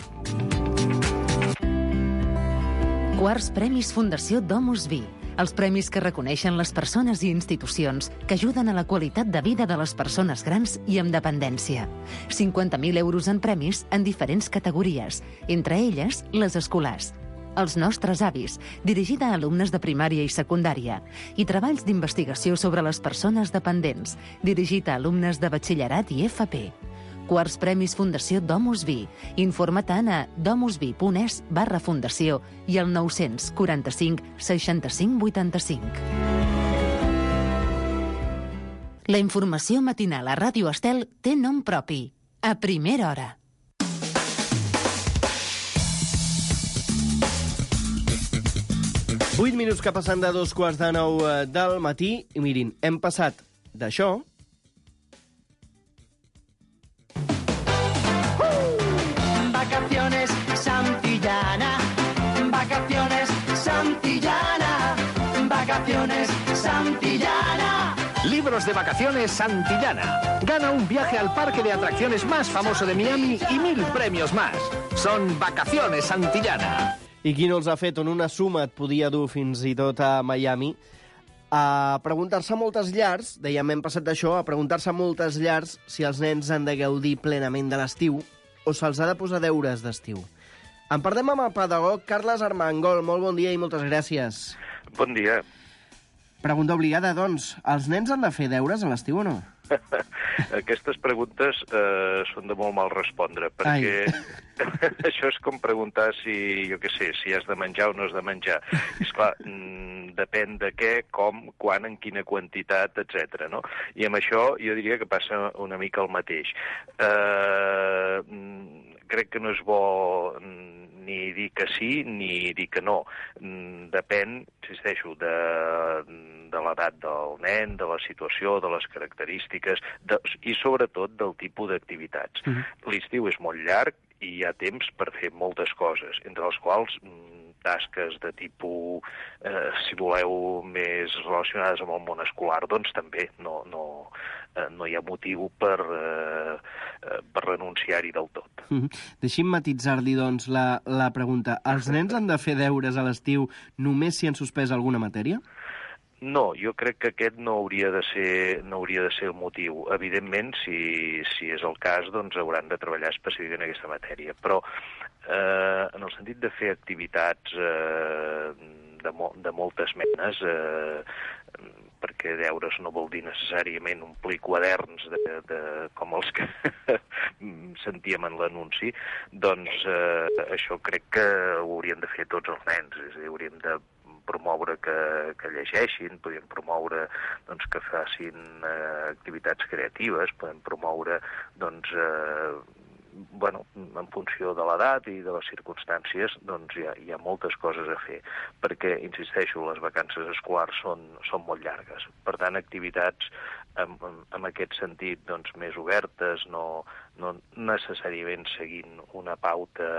Quarts Premis Fundació Domus Vi. Els premis que reconeixen les persones i institucions que ajuden a la qualitat de vida de les persones grans i amb dependència. cinquanta mil euros en premis en diferents categories, entre elles les escolars. Els nostres avis, dirigida a alumnes de primària i secundària, i treballs d'investigació sobre les persones dependents, dirigit a alumnes de batxillerat i F P. Quarts Premis Fundació Domus Vi. Informa-te'n a domusvi.es barra fundació i al nou-cents quaranta-cinc seixanta-cinc vuitanta-cinc. La informació matinal a Ràdio Estel té nom propi. A primera hora. Vuit minuts que passen de dos quarts de nou del matí i mirin, hem passat d'això Vacaciones Santillana, vacaciones Santillana, vacaciones Santillana. Libros de vacaciones Santillana. Gana un viaje al parque de atracciones más famoso de Miami y mil premios más. Son Vacaciones Santillana. I qui no els ha fet on una suma et podia dur fins i tot a Miami? A preguntar-se a moltes llars, dèiem, hem passat d'això, a preguntar-se a moltes llars si els nens han de gaudir plenament de l'estiu o se'ls ha de posar deures d'estiu. En parlem amb el pedagog Carles Armengol. Molt bon dia i moltes gràcies. Bon dia. Pregunta obligada, doncs. Els nens han de fer deures a l'estiu o no? Aquestes preguntes eh, són de molt mal respondre, perquè això és com preguntar si, jo què sé, si has de menjar o no has de menjar. I esclar, mm, depèn de què, com, quan, en quina quantitat, etcètera. No? I amb això jo diria que passa una mica el mateix. Eh, crec que no és bo ni dir que sí ni dir que no. Depèn, insisteixo, de, de l'edat del nen, de la situació, de les característiques de, i sobretot del tipus d'activitats. Mm-hmm. L'estiu és molt llarg i hi ha temps per fer moltes coses, entre les quals tasques de tipus, eh, si voleu, més relacionades amb el món escolar, doncs també no, no, eh, no hi ha motiu per, eh, per renunciar-hi del tot. Mm-hmm. Deixi'm matitzar-li, doncs, la, la pregunta. Els nens han de fer deures a l'estiu només si han suspès alguna matèria? No, jo crec que aquest no hauria de ser, no hauria de ser el motiu. Evidentment, si, si és el cas, doncs hauran de treballar específicament en aquesta matèria. Però eh, en el sentit de fer activitats eh, de, mo de moltes menes, eh, perquè deures no vol dir necessàriament omplir quaderns de, de, com els que sentíem en l'anunci, doncs eh, això crec que ho haurien de fer tots els nens, és a dir, hauríem de promoure que, que llegeixin, podem promoure doncs, que facin eh, activitats creatives, podem promoure doncs, eh, bueno, en funció de l'edat i de les circumstàncies, doncs hi ha, hi ha moltes coses a fer, perquè, insisteixo, les vacances escolars són, són molt llargues. Per tant, activitats en, en, en aquest sentit doncs, més obertes, no, no necessàriament seguint una pauta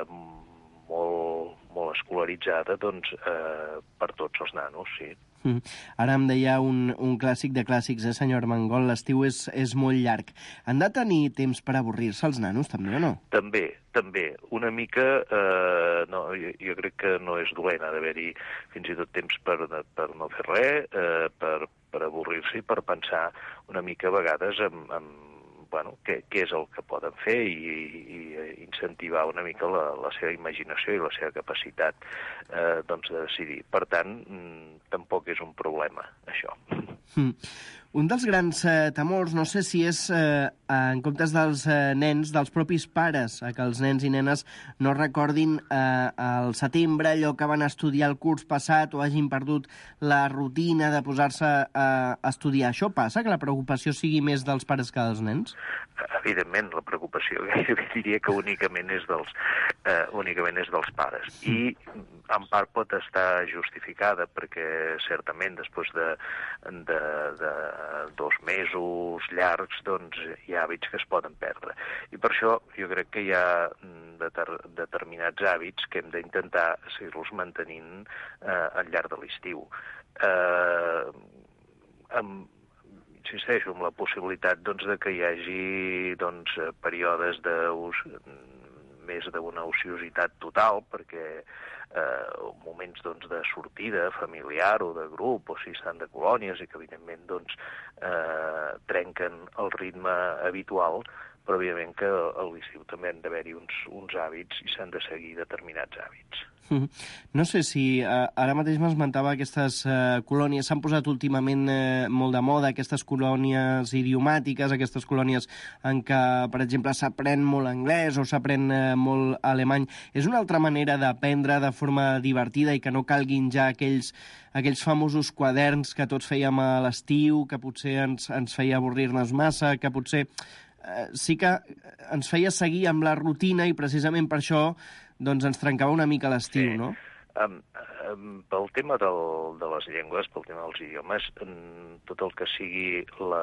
molt, molt escolaritzada, doncs, eh, per tots els nanos, sí. Mm. Ara em deia un, un clàssic de clàssics, eh, senyor Armengol, l'estiu és, és molt llarg. Han de tenir temps per avorrir-se els nanos, també, o no? També, també. Una mica, eh, no, jo, jo crec que no és dolent, ha d'haver-hi fins i tot temps per, per no fer res, eh, per, per avorrir-se i per pensar una mica a vegades en, en bueno, què, què és el que poden fer i, i, i incentivar una mica la, la seva imaginació i la seva capacitat eh, doncs de decidir. Per tant, tampoc és un problema, això. Mm. Un dels grans eh, temors, no sé si és eh, en comptes dels eh, nens, dels propis pares, eh, que els nens i nenes no recordin eh, al setembre allò que van estudiar el curs passat o hagin perdut la rutina de posar-se a estudiar. Això passa, que la preocupació sigui més dels pares que dels nens? Evidentment, la preocupació gairebé diria que únicament és dels, eh, únicament és dels pares. I en part pot estar justificada perquè certament després de, de, de dos mesos llargs doncs hi ha hàbits que es poden perdre. I per això jo crec que hi ha deter, determinats hàbits que hem d'intentar seguir-los mantenint eh, al llarg de l'estiu. Eh, amb insisteixo, amb la possibilitat doncs, de que hi hagi doncs, períodes de us, més d'una ociositat total, perquè eh, moments doncs, de sortida familiar o de grup, o si estan de colònies, i que evidentment doncs, eh, trenquen el ritme habitual, però evidentment que a l'estiu també han d'haver-hi uns, uns hàbits i s'han de seguir determinats hàbits. No sé si eh, ara mateix m'esmentava aquestes eh, colònies, s'han posat últimament eh, molt de moda, aquestes colònies idiomàtiques, aquestes colònies en què, per exemple, s'aprèn molt anglès o s'aprèn eh, molt alemany. És una altra manera d'aprendre de forma divertida i que no calguin ja aquells, aquells famosos quaderns que tots fèiem a l'estiu, que potser ens, ens feia avorrir-nos massa, que potser eh, sí que ens feia seguir amb la rutina i precisament per això doncs ens trencava una mica l'estiu, sí. No? Um, um, pel tema del, de les llengües, pel tema dels idiomes, um, tot el que sigui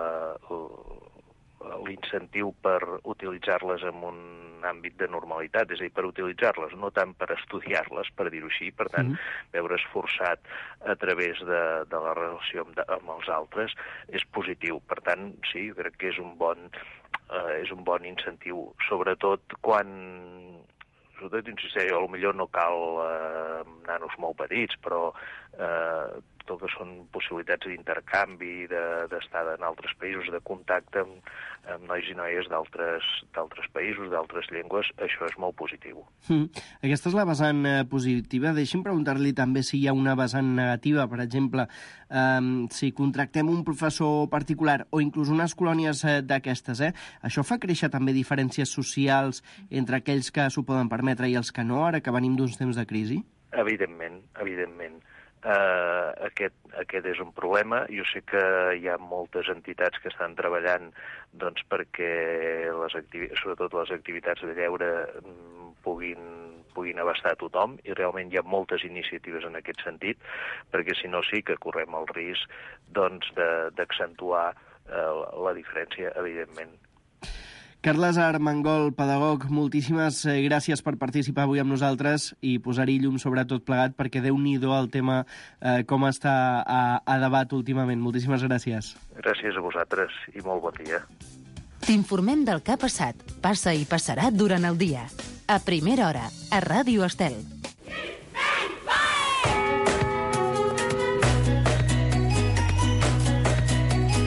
l'incentiu per utilitzar-les en un àmbit de normalitat, és a dir, per utilitzar-les, no tant per estudiar-les, per dir-ho així, per tant, mm-hmm. veure's forçat a través de, de la relació amb, de, amb els altres, és positiu. Per tant, sí, jo crec que és un bon, uh, és un bon incentiu, sobretot quan... sobretot, insisteixo, potser no cal eh, nanos molt petits, però eh, tot el que són possibilitats d'intercanvi, d'estar de, en altres països, de contacte amb, amb nois i noies d'altres països, d'altres llengües, això és molt positiu. Mm. Aquesta és la vessant eh, positiva. Deixi'm preguntar-li també si hi ha una vessant negativa, per exemple, eh, si contractem un professor particular o inclús unes colònies eh, d'aquestes, eh, això fa créixer també diferències socials entre aquells que s'ho poden permetre i els que no, ara que venim d'uns temps de crisi? Evidentment, evidentment. Uh, aquest, aquest és un problema. Jo sé que hi ha moltes entitats que estan treballant doncs, perquè les sobretot les activitats de lleure puguin, puguin abastar a tothom, i realment hi ha moltes iniciatives en aquest sentit, perquè si no sí que correm el risc doncs, d'accentuar uh, la diferència, evidentment. Carles Armengol, pedagog, moltíssimes gràcies per participar avui amb nosaltres i posar-hi llum sobre tot plegat, perquè Déu-n'hi-do el tema eh, com està a, a debat últimament. Moltíssimes gràcies. Gràcies a vosaltres i molt bon dia. T'informem del que ha passat, passa i passarà durant el dia. A primera hora, a Ràdio Estel.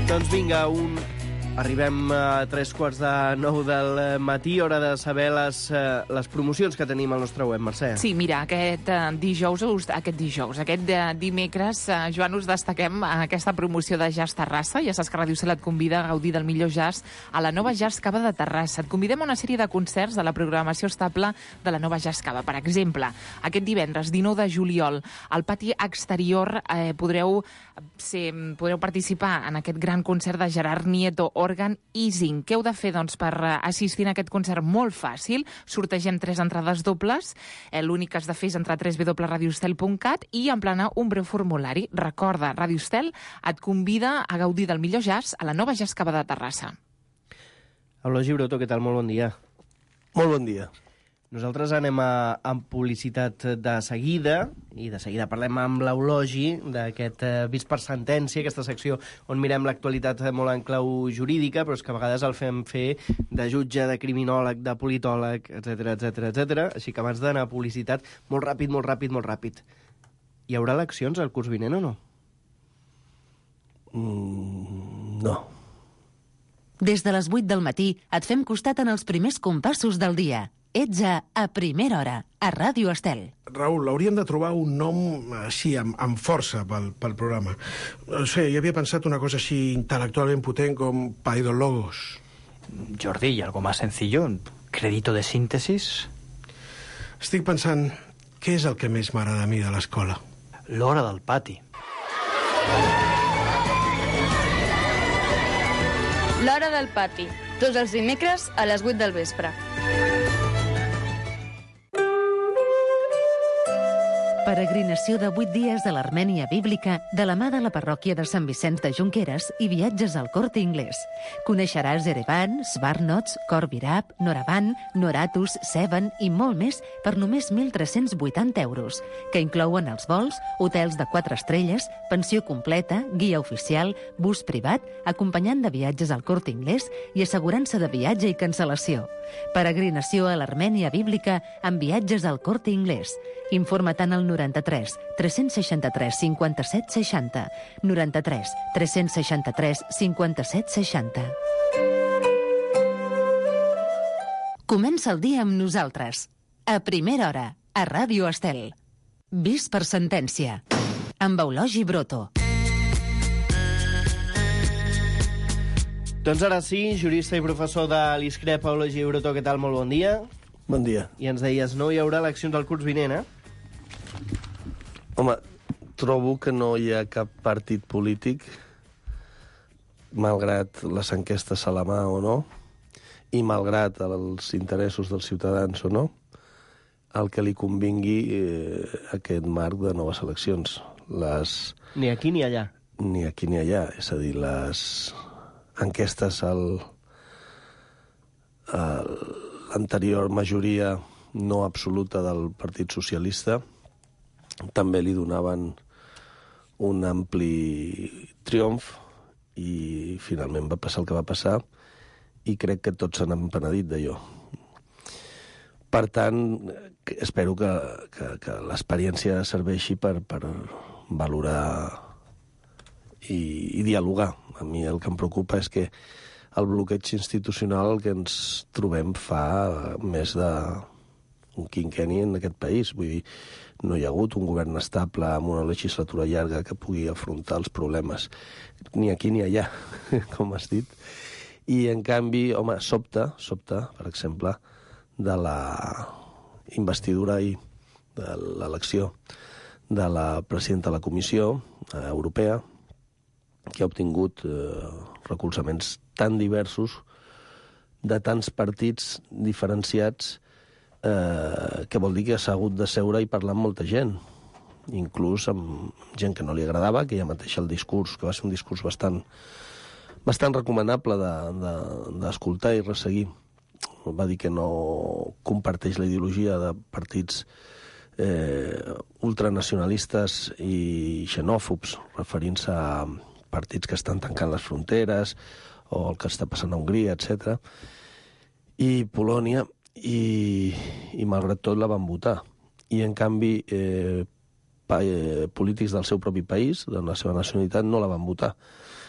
Doncs vinga, un... arribem a tres quarts de nou del matí, hora de saber les, eh, les promocions que tenim al nostre web, Mercè. Sí, mira, aquest eh, dijous, us- aquest dijous, aquest eh, dimecres, eh, Joan, us destaquem eh, aquesta promoció de Jazz Terrassa. Ja saps que Ràdio Cel et convida a gaudir del millor jazz a la nova Jazz Cava de Terrassa. Et convidem a una sèrie de concerts de la programació estable de la nova Jazz Cava. Per exemple, aquest divendres, dinou de juliol, al pati exterior eh, podreu, ser, podreu participar en aquest gran concert de Gerard Nieto, Organ Easing. Què heu de fer, doncs, per eh, assistir a aquest concert? Molt fàcil. Sortegem tres entrades dobles. Eh, L'únic que has de fer és entrar a w w w punt radiostel punt cat i emplenar un breu formulari. Recorda, Ràdio Estel et convida a gaudir del millor jazz a la nova Jazz Cava de Terrassa. Eulogi Broto, què tal? Molt bon dia. Molt bon dia. Nosaltres anem a, amb publicitat de seguida, i de seguida parlem amb l'Eulogi d'aquest eh, vist per sentència, aquesta secció on mirem l'actualitat molt en clau jurídica, però és que a vegades el fem fer de jutge, de criminòleg, de politòleg, etcètera, etcètera, etcètera. Així que abans d'anar a publicitat, molt ràpid, molt ràpid, molt ràpid. Hi haurà eleccions el curs vinent o no? Mm, no. Des de les vuit del matí et fem costat en els primers compassos del dia. Ets a A Primera Hora, a Ràdio Estel. Raül, hauríem de trobar un nom així, amb, amb força pel, pel programa. No sé, jo havia pensat una cosa així intel·lectualment potent com Paidologos. Jordi, ¿y algo más sencillo? ¿Crédito de síntesis? Estic pensant, què és el que més m'agrada a mi de l'escola? L'hora del pati. L'hora del pati, tots els dimecres a les vuit del vespre. Peregrinació de vuit dies a l'Armènia bíblica de la mà de la parròquia de Sant Vicenç de Junqueras i viatges al Corte Inglés. Coneixeràs Erevan, Svarnots, Corvirab, Noravan, Noratus, Sevan i molt més per només mil tres-cents vuitanta euros, que inclouen els vols, hotels de quatre estrelles, pensió completa, guia oficial, bus privat, acompanyant de viatges al Corte Inglés i assegurança de viatge i cancel·lació. Peregrinació a l'Armènia bíblica amb viatges al Corte Inglés. Informa-te'n al noranta-tres tres-cents seixanta-tres cinquanta-set seixanta, noranta-tres tres-cents seixanta-tres cinquanta-set seixanta. Comença el dia amb nosaltres. A primera hora, a Ràdio Estel. Vist per sentència. Amb Eulogi Broto. Doncs ara sí, jurista i professor de l'ISCREP, Eulogi Broto, què tal? Molt bon dia. Bon dia. I ens deies, no hi haurà eleccions al curs vinent, eh? Home, trobo que no hi ha cap partit polític, malgrat les enquestes a la mà o no, i malgrat els interessos dels ciutadans o no, el que li convingui eh, aquest marc de noves eleccions. Les... Ni aquí ni allà. Ni aquí ni allà. És a dir, les enquestes al... a l'anterior majoria no absoluta del Partit Socialista també li donaven un ampli triomf i finalment va passar el que va passar i crec que tots s'han empenedit d'allò. Per tant, espero que, que, que l'experiència serveixi per, per valorar i, i dialogar. A mi el que em preocupa és que el bloqueig institucional el que ens trobem fa més d'un quinquenni en aquest país. Vull dir, no hi ha hagut un govern estable amb una legislatura llarga que pugui afrontar els problemes. Ni aquí ni allà, com has dit. I, en canvi, home, sobta, sobta, per exemple, de la investidura i de l'elecció de la presidenta de la Comissió Europea, que ha obtingut eh, recolzaments tan diversos, de tants partits diferenciats, eh, que vol dir que s'ha hagut de seure i parlar amb molta gent, inclús amb gent que no li agradava, que ella mateixa el discurs, que va ser un discurs bastant, bastant recomanable d'escoltar de, de, i resseguir. Va dir que no comparteix la ideologia de partits eh, ultranacionalistes i xenòfobs, referint-se a partits que estan tancant les fronteres, o el que està passant a Hongria, etcètera. I Polònia, i, i malgrat tot la van votar. I, en canvi, eh, pa, eh, polítics del seu propi país, de la seva nacionalitat, no la van votar.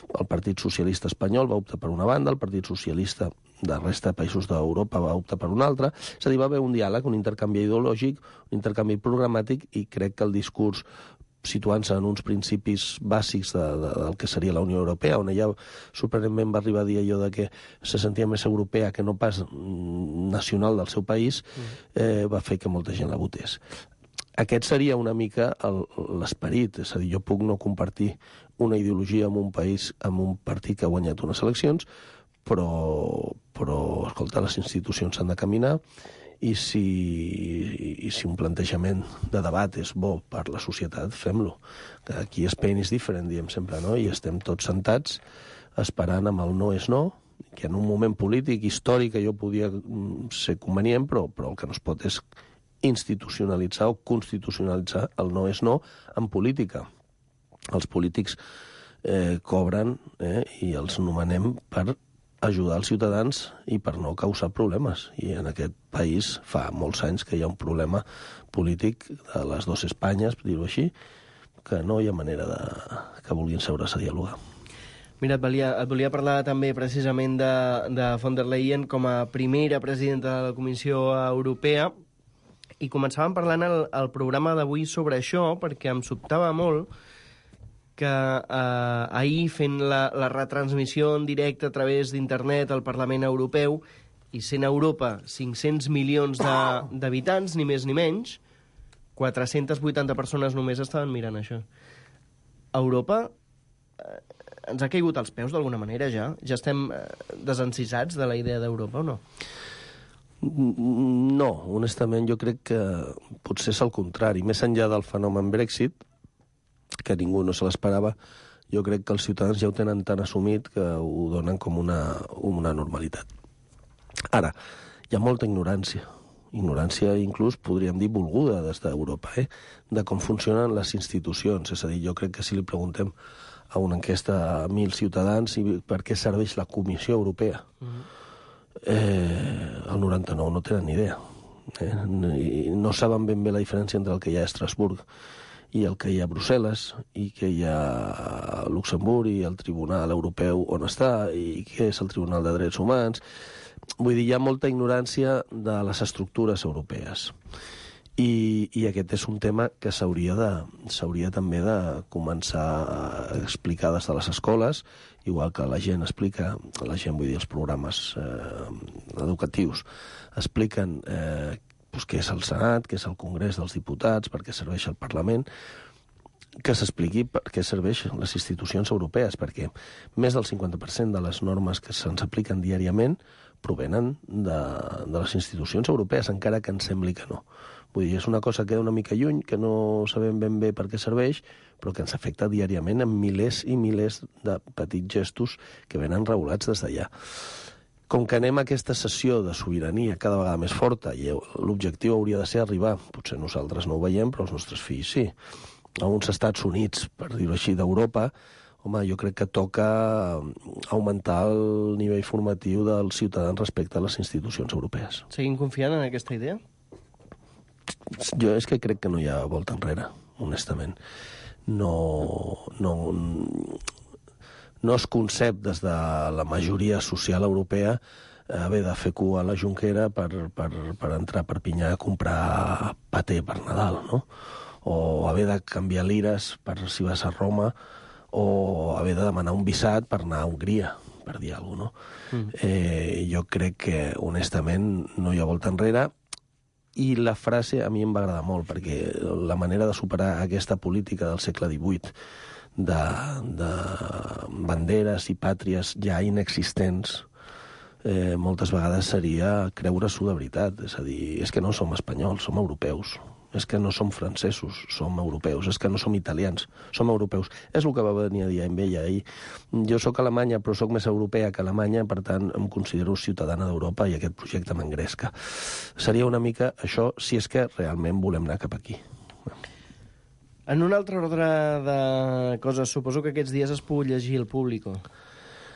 el Partit Socialista Espanyol va optar per una banda, el Partit Socialista de la resta de països d'Europa va optar per una altra. És a dir, va haver un diàleg, un intercanvi ideològic, un intercanvi programàtic, i crec que el discurs, situant-se en uns principis bàsics de, de, del que seria la Unió Europea, on ella sorprenentment va arribar a dir allò de que se sentia més europea que no pas nacional del seu país, eh, va fer que molta gent la votés. Aquest seria una mica l'esperit, és a dir, jo puc no compartir una ideologia en un país, amb un partit que ha guanyat unes eleccions, però, però escolta, les institucions s'han de caminar, i si, i si un plantejament de debat és bo per la societat, fem-lo. Aquí Spain is different, diem sempre, no? I estem tots sentats esperant amb el no és no, que en un moment polític, històric, allò podia ser convenient, però, però el que no es pot és institucionalitzar o constitucionalitzar el no és no en política. Els polítics eh, cobren eh, i els nomenem per ajudar els ciutadans i per no causar problemes. I en aquest país fa molts anys que hi ha un problema polític de les dues Espanyes, per dir-ho així, que no hi ha manera de que vulguin seure's a dialogar. Mira, et volia, et volia parlar també precisament de, de von der Leyen com a primera presidenta de la Comissió Europea, i començàvem parlant el, el programa d'avui sobre això, perquè em sobtava molt que eh, ahir fent la, la retransmissió en directe a través d'internet al Parlament Europeu, i sent Europa cinc-cents milions d'habitants, ni més ni menys, quatre-centes vuitanta persones només estaven mirant això. Europa eh, ens ha caigut als peus d'alguna manera ja? Ja estem eh, desencisats de la idea d'Europa o no? No, honestament jo crec que potser és el contrari. Més enllà del fenomen Brexit, que ningú no se l'esperava, jo crec que els ciutadans ja ho tenen tan assumit que ho donen com una, una normalitat. Ara, hi ha molta ignorància. Ignorància, inclús, podríem dir, volguda des d'Europa, eh? de com funcionen les institucions. És a dir, jo crec que si li preguntem a una enquesta a mil ciutadans i per què serveix la Comissió Europea, mm-hmm. eh, el noranta-nou no tenen ni idea. Eh? I no saben ben bé la diferència entre el que hi ha a Estrasburg i el que hi ha a Brussel·les, i que hi ha a Luxemburg, i el Tribunal Europeu on està, i què és el Tribunal de Drets Humans. Vull dir, hi ha molta ignorància de les estructures europees. I, i aquest és un tema que s'hauria de, s'hauria també de començar a explicar des de les escoles, igual que la gent explica, la gent vull dir els programes eh, educatius, expliquen eh, doncs què és el Senat, què és el Congrés dels Diputats, per què serveix el Parlament, que s'expliqui per què serveixen les institucions europees, perquè més del cinquanta per cent de les normes que se'ns apliquen diàriament provenen de, de les institucions europees, encara que ens sembli que no. Vull dir, és una cosa que queda una mica lluny, que no sabem ben bé per què serveix, però que ens afecta diàriament en milers i milers de petits gestos que venen regulats des d'allà. Com que anem a aquesta sessió de sobirania cada vegada més forta, i l'objectiu hauria de ser arribar, potser nosaltres no ho veiem, però els nostres fills sí, a uns Estats Units, per dir-ho així, d'Europa, home, jo crec que toca augmentar el nivell formatiu dels ciutadans respecte a les institucions europees. Seguim confiant en aquesta idea? Jo és que crec que no hi ha volta enrere, honestament. No... no No es concep des de la majoria social europea haver de fer cua a la Junquera per, per, per entrar a Perpinyà a comprar paté per Nadal, no? O haver de canviar lires per si vas a Roma, o haver de demanar un visat per anar a Hongria, per dir alguna cosa, no? Mm. Eh, jo crec que, honestament, no hi ha volta enrere, i la frase a mi em va agradar molt, perquè la manera de superar aquesta política del segle divuit, De, de banderes i pàtries ja inexistents, eh, moltes vegades seria creure-s'ho de veritat. És a dir, és que no som espanyols, som europeus. És que no som francesos, som europeus. És que no som italians, som europeus. És el que va venir a dir amb ella ahir. Jo sóc alemanya, però sóc més europea que alemanya, per tant em considero ciutadana d'Europa i aquest projecte m'engresca. Seria una mica això, si és que realment volem anar cap aquí. En un altre ordre de coses, suposo que aquests dies has pogut llegir El Público.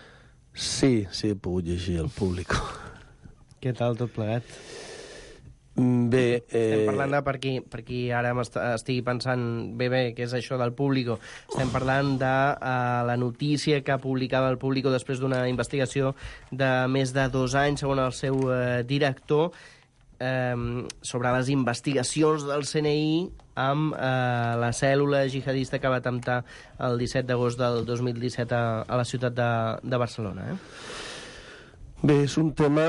Sí, sí, he pogut llegir El Público. Què tal tot plegat? Bé... Eh... Estem parlant de, per qui, per qui ara estigui pensant bé, bé, què és això del Público. Estem parlant de uh, la notícia que publicava el Público després d'una investigació de més de dos anys, segons el seu uh, director, um, sobre les investigacions del C N I amb uh, la cèl·lula jihadista que va atemptar el disset d'agost del dos mil disset a, a la ciutat de, de Barcelona. Eh? Bé, és un tema...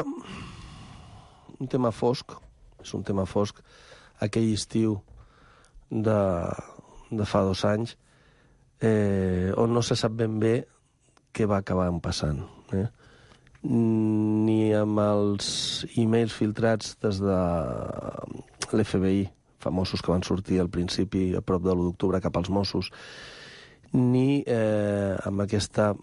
un tema fosc. És un tema fosc. Aquell estiu de, de fa dos anys eh, on no se sap ben bé què va acabar passant. Eh? Ni amb els e-mails filtrats des de l'F B I, famosos que van sortir al principi a prop de l'u d'octubre cap als Mossos, ni eh, amb aquesta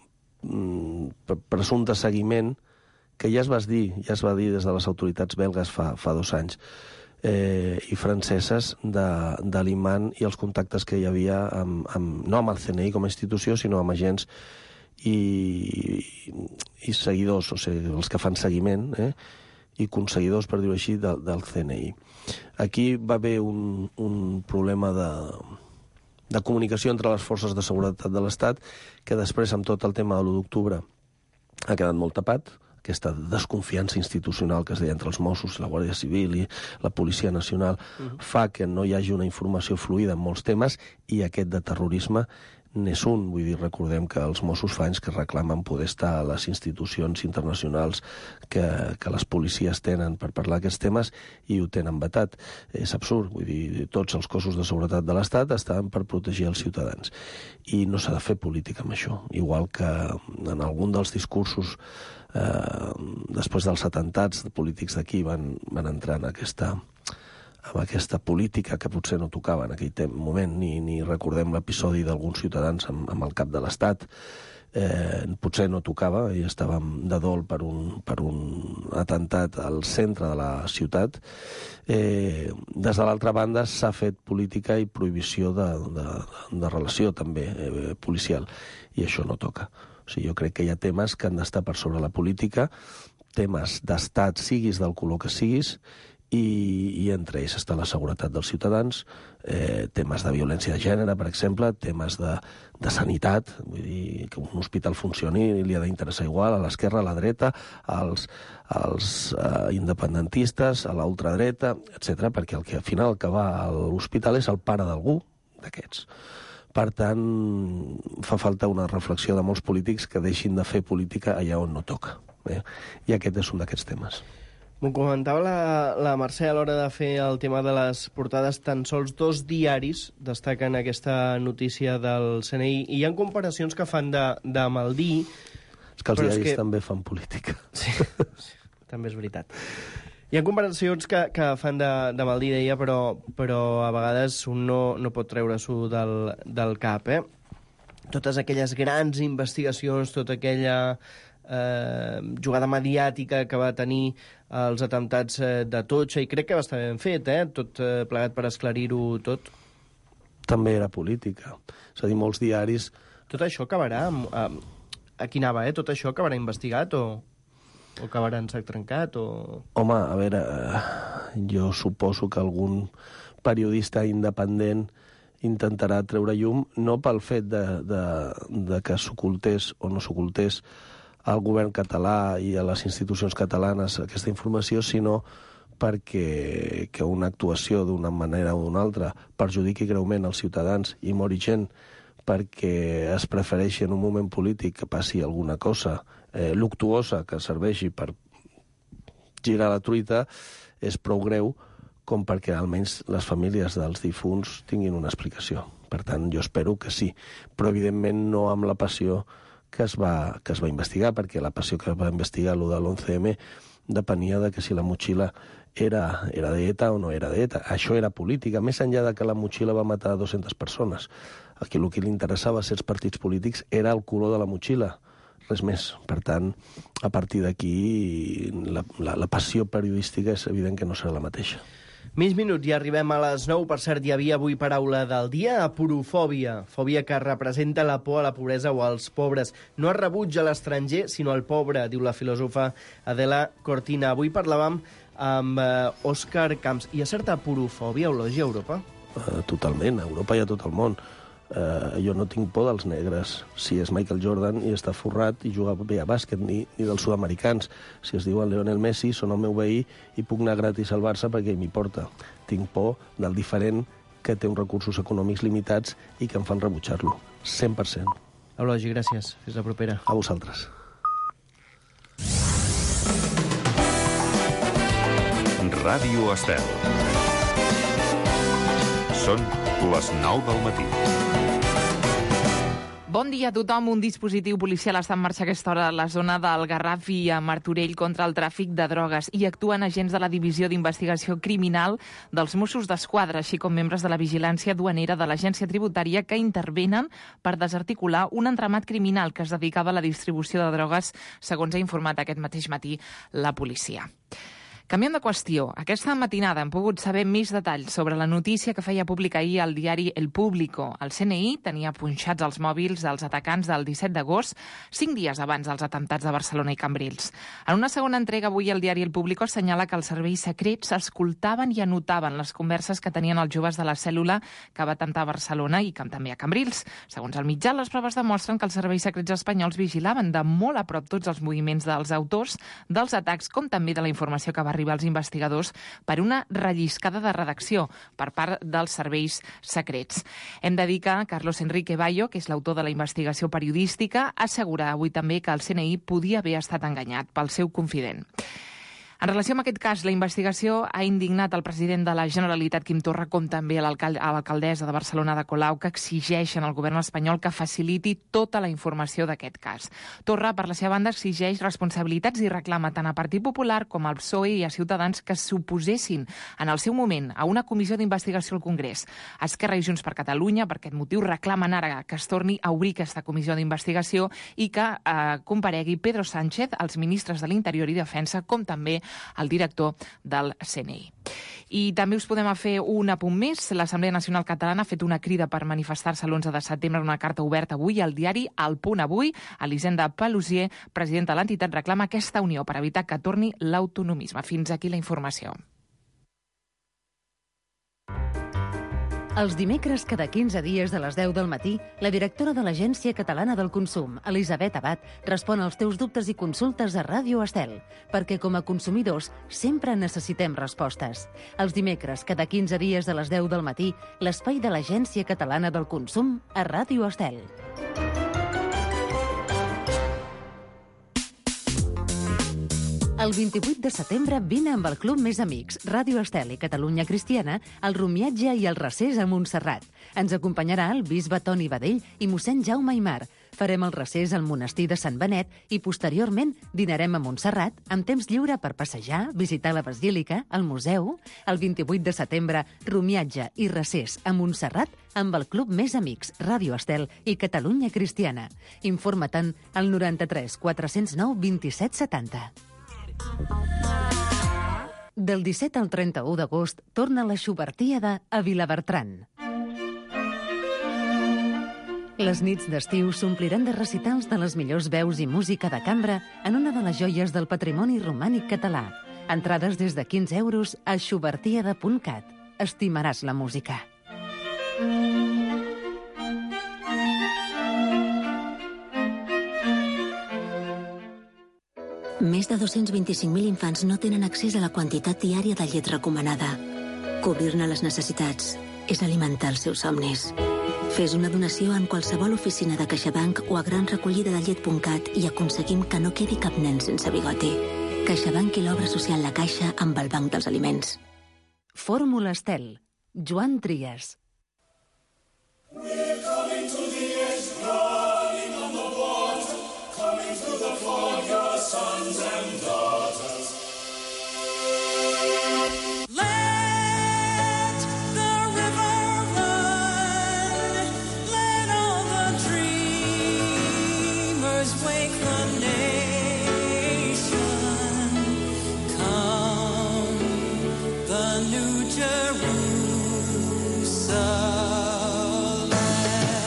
mm, presumpte seguiment que ja es va dir, ja es va dir des de les autoritats belgues fa, fa dos anys, eh, i franceses de, de l'imant i els contactes que hi havia amb, amb, no amb el C N I com a institució, sinó amb agents i, i, i seguidors, o sigui, els que fan seguiment, eh, i conseguidors, per dir-ho així, de, del C N I. Aquí va haver un, un problema de, de comunicació entre les forces de seguretat de l'Estat, que després, amb tot el tema de l'u d'octubre, ha quedat molt tapat. Aquesta desconfiança institucional que es deia entre els Mossos, la Guàrdia Civil i la Policia Nacional, uh-huh. fa que no hi hagi una informació fluida en molts temes, i aquest de terrorisme n'és un. Vull dir, recordem que els Mossos fa anys que reclamen poder estar a les institucions internacionals que, que les policies tenen per parlar d'aquests temes, i ho tenen vetat. És absurd. Vull dir, tots els cossos de seguretat de l'Estat estan per protegir els ciutadans. I no s'ha de fer política amb això. Igual que en algun dels discursos Eh, després dels atemptats polítics d'aquí van, van entrar en aquesta, en aquesta política que potser no tocava en aquell temps, moment, ni, ni recordem l'episodi d'alguns ciutadans amb, amb el cap de l'Estat. Eh, potser no tocava, i estàvem de dol per un, per un atemptat al centre de la ciutat. Eh, des de l'altra banda s'ha fet política i prohibició de, de, de relació també eh, policial, i això no toca. O sigui, jo crec que hi ha temes que han d'estar per sobre la política, temes d'estat, siguis del color que siguis, i, i entre ells està la seguretat dels ciutadans, eh, temes de violència de gènere, per exemple, temes de, de sanitat, vull dir, que un hospital funcioni li ha d'interessar igual a l'esquerra, a la dreta, als, als eh, independentistes, a l'ultradreta, etcètera, perquè el que al final que va a l'hospital és el pare d'algú d'aquests. Per tant, fa falta una reflexió de molts polítics que deixin de fer política allà on no toca. Eh? I aquest és un d'aquests temes. M'ho comentava la, la Mercè a l'hora de fer el tema de les portades. Tan sols dos diaris destaquen aquesta notícia del C N I. I hi ha comparacions que fan de, de Maldí. És que els diaris que... també fan política. Sí, també és veritat. Hi ha comparacions que, que fan de, de Maldí, deia, però, però a vegades un no, no pot treure-s'ho del, del cap, eh? Totes aquelles grans investigacions, tota aquella eh, jugada mediàtica que va tenir els atemptats eh, de Totxa, i crec que va estar ben fet, eh? Tot eh, plegat per esclarir-ho tot. També era política. És a dir, molts diaris... Tot això acabarà... Amb, amb, aquí anava, eh? Tot això acabarà investigat o... o acabarà en sac trencat, o... Home, a veure, eh, jo suposo que algun periodista independent intentarà treure llum, no pel fet de, de, de que s'ocultés o no s'ocultés al govern català i a les institucions catalanes aquesta informació, sinó perquè que una actuació d'una manera o d'una altra perjudiqui greument els ciutadans i mori gent perquè es prefereixi en un moment polític que passi alguna cosa eh, luctuosa que serveixi per girar la truita, és prou greu com perquè almenys les famílies dels difunts tinguin una explicació. Per tant, jo espero que sí, però evidentment no amb la passió que es va, que es va investigar, perquè la passió que es va investigar, lo de l'once eme, depenia de que si la motxilla era, era d'ETA o no era d'ETA. Això era política, més enllà de que la motxilla va matar dues-centes persones. Aquí el que li interessava a certs partits polítics era el color de la motxilla, res més. Per tant, a partir d'aquí, la, la, la passió periodística és evident que no serà la mateixa. Mig minut i arribem a les nou. Per cert, hi havia avui paraula del dia, aporofòbia. Fòbia que representa la por a la pobresa o als pobres. No es rebutja l'estranger, sinó el pobre, diu la filòsofa Adela Cortina. Avui parlàvem amb eh, Òscar Camps. Hi ha certa porofòbia o lògia a Europa? Uh, totalment, a Europa i a tot el món. Uh, jo no tinc por dels negres. Si és Michael Jordan i està forrat i juga bé a bàsquet, ni, ni dels sud-americans. Si es diuen Lionel Messi, són el meu veí i puc anar gratis al Barça perquè m'hi porta. Tinc por del diferent que té uns recursos econòmics limitats i que em fan rebutjar-lo. cent per cent. Eulogi, gràcies. Fins la propera. A vosaltres. Ràdio Estel. Són les nou del matí. Bon dia a tothom. Un dispositiu policial està en marxa a aquesta hora a la zona del Garraf i a Martorell contra el tràfic de drogues. Hi actuen agents de la Divisió d'Investigació Criminal dels Mossos d'Esquadra, així com membres de la Vigilància Duanera de l'Agència Tributària que intervenen per desarticular un entramat criminal que es dedicava a la distribució de drogues, segons ha informat aquest mateix matí la policia. Canviant de qüestió, aquesta matinada hem pogut saber més detalls sobre la notícia que feia pública ahir al diari El Público. El C N I tenia punxats els mòbils dels atacants del disset d'agost, cinc dies abans dels atemptats de Barcelona i Cambrils. En una segona entrega avui el diari El Público assenyala que els serveis secrets escoltaven i anotaven les converses que tenien els joves de la cèl·lula que va atemptar a Barcelona i també a Cambrils. Segons el mitjà, les proves demostren que els serveis secrets espanyols vigilaven de molt a prop tots els moviments dels autors dels atacs, com també de la informació que va arribar als investigadors per una relliscada de redacció per part dels serveis secrets. Hem de dir que Carlos Enrique Bayo, que és l'autor de la investigació periodística, assegura avui també que el C N I podia haver estat enganyat pel seu confident. En relació amb aquest cas, la investigació ha indignat el president de la Generalitat, Quim Torra, com també a l'alcaldessa de Barcelona, Ada Colau, que exigeixen al govern espanyol que faciliti tota la informació d'aquest cas. Torra, per la seva banda, exigeix responsabilitats i reclama tant a Partit Popular com al P S O E i a Ciutadans que s'oposessin en el seu moment a una comissió d'investigació al Congrés. Esquerra i Junts per Catalunya, per aquest motiu, reclamen ara que es torni a obrir aquesta comissió d'investigació i que eh, comparegui Pedro Sánchez, els ministres de l'Interior i Defensa, com també el director del C N I. I també us podem fer un apunt més. L'Assemblea Nacional Catalana ha fet una crida per manifestar-se l'onze de setembre, una carta oberta avui al diari El Punt Avui. Elisenda Palusier, presidenta de l'entitat, reclama aquesta unió per evitar que torni l'autonomisme. Fins aquí la informació. Els dimecres, cada quinze dies de les deu del matí, la directora de l'Agència Catalana del Consum, Elisabet Abad, respon als teus dubtes i consultes a Ràdio Estel, perquè com a consumidors sempre necessitem respostes. Els dimecres, cada quinze dies de les deu del matí, l'espai de l'Agència Catalana del Consum a Ràdio Estel. El vint-i-vuit de setembre vine amb el Club Més Amics, Ràdio Estel i Catalunya Cristiana, al rumiatge i el recés a Montserrat. Ens acompanyarà el bisbe Toni Badell i mossèn Jaume Aimar. Farem el recés al monestir de Sant Benet i posteriorment dinarem a Montserrat amb temps lliure per passejar, visitar la basílica, el museu. El vint-i-vuit de setembre, rumiatge i recés a Montserrat amb el Club Més Amics, Ràdio Estel i Catalunya Cristiana. Informa-te'n al noranta-tres quatre-cents nou vint-i-set setanta. Del disset al trenta-u d'agost torna la Xubertíada a Vilabertran. Les nits d'estiu s'ompliran de recitals de les millors veus i música de cambra en una de les joies del patrimoni romànic català. Entrades des de quinze euros a xubertíada punt cat. Estimaràs la música. Més de dos-cents vint-i-cinc mil infants no tenen accés a la quantitat diària de llet recomanada. Cobrir-ne les necessitats és alimentar els seus somnis. Fes una donació en qualsevol oficina de CaixaBank o a gran recollida de llet punt cat i aconseguim que no quedi cap nen sense bigoti. CaixaBank i l'obra social La Caixa amb el Banc dels Aliments. Fórmula Estel. Joan Trias. Sons and daughters. Let the river run. Let all the dreamers wake the nation. Come, the new Jerusalem.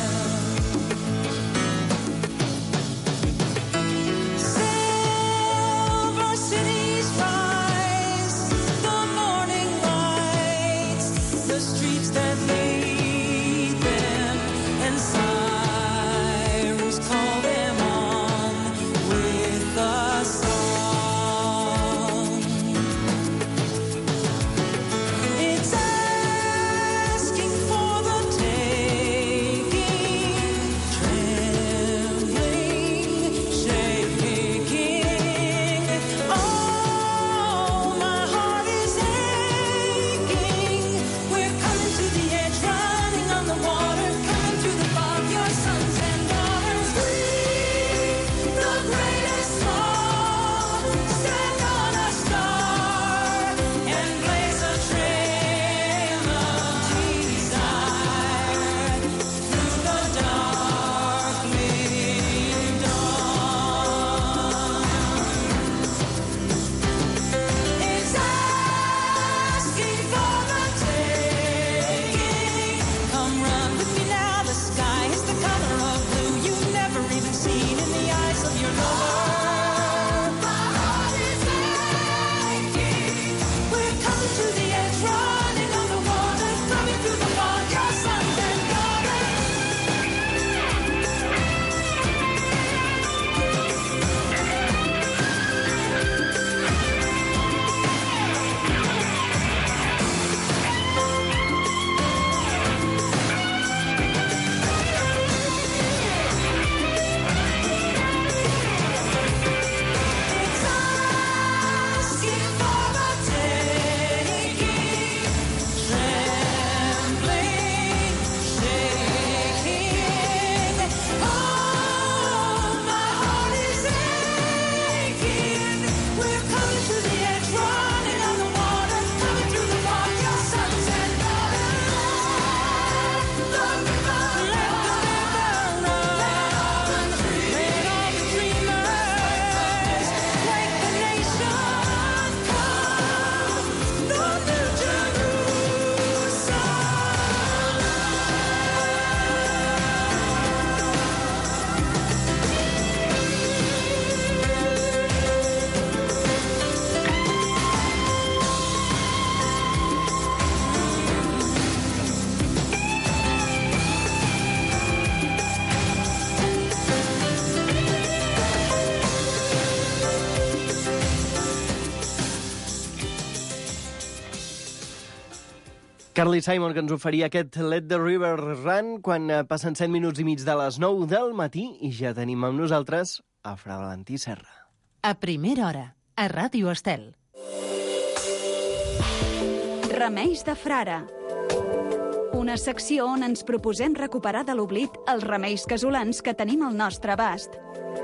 Carly Simon, que ens oferia aquest Let the River Run quan passen set minuts i mig de les nou del matí i ja tenim amb nosaltres a Fra Valentí Serra. A primera hora, a Ràdio Estel. Remeis de frare. Una secció on ens proposem recuperar de l'oblit els remeis casolans que tenim al nostre abast.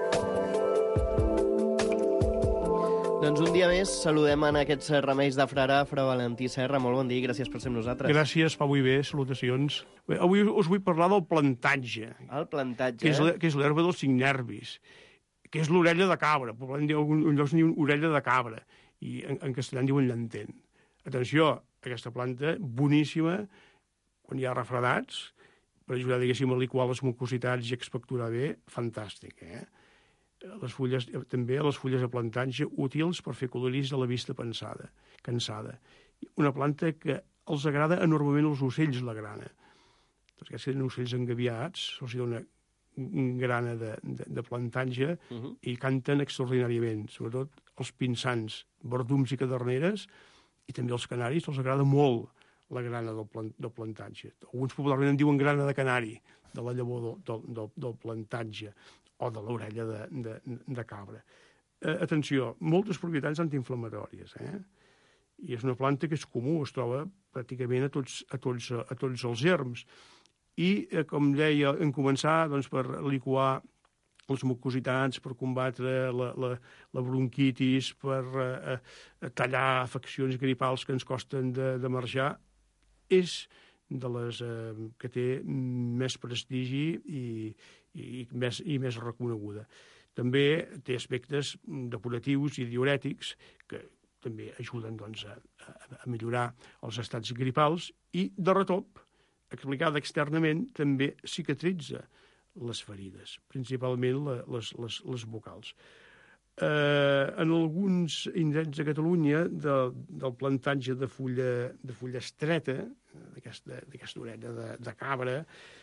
Doncs un dia més saludem en aquests remeis de frare Fra Valentí Serra. Molt bon dia i gràcies per ser amb nosaltres. Gràcies, Pau i bé, salutacions. Bé, avui us vull parlar del plantatge. El plantatge, que és, eh? Que és l'herba dels cinc nervis, que és l'orella de cabra. Parlem d'algun llocs diuen orella de cabra, i en, en castellà en diuen llantén. Atenció, aquesta planta, boníssima, quan hi ha refredats, per ajudar, diguéssim, a liquar les mucositats i expectorar bé, fantàstic, eh? Les fulles, també les fulles de plantatge útils per fer coloris de la vista pensada, cansada. Una planta que els agrada enormement als ocells, la grana. Tots aquests que tenen ocells engaviats, se'ls dona grana de, de, de plantatge uh -huh. i canten extraordinàriament, sobretot els pinsans, verdums i caderneres, i també els canaris, els agrada molt la grana del, plant, del plantatge. Alguns popularment en diuen grana de canari, de la llavor del, del, del plantatge, o de l'orella de, de, de cabra. Eh, atenció, moltes propietats antiinflamatòries, eh? I és una planta que és comú, es troba pràcticament a tots, a tots, a tots els germs. I, eh, com deia, en començar doncs, per liquar les mucositats, per combatre la, la, la bronquitis, per eh, tallar afeccions gripals que ens costen de, de marxar, és de les eh, que té més prestigi i, i, més, i més reconeguda. També té aspectes depuratius i diurètics que també ajuden doncs, a, a millorar els estats gripals i, de retop, explicada externament, també cicatritza les ferides, principalment la, les, les, les vocals. Eh, en alguns indrets de Catalunya de, del plantatge de fulla, de fulla estreta, d'aquesta orella de, de cabra,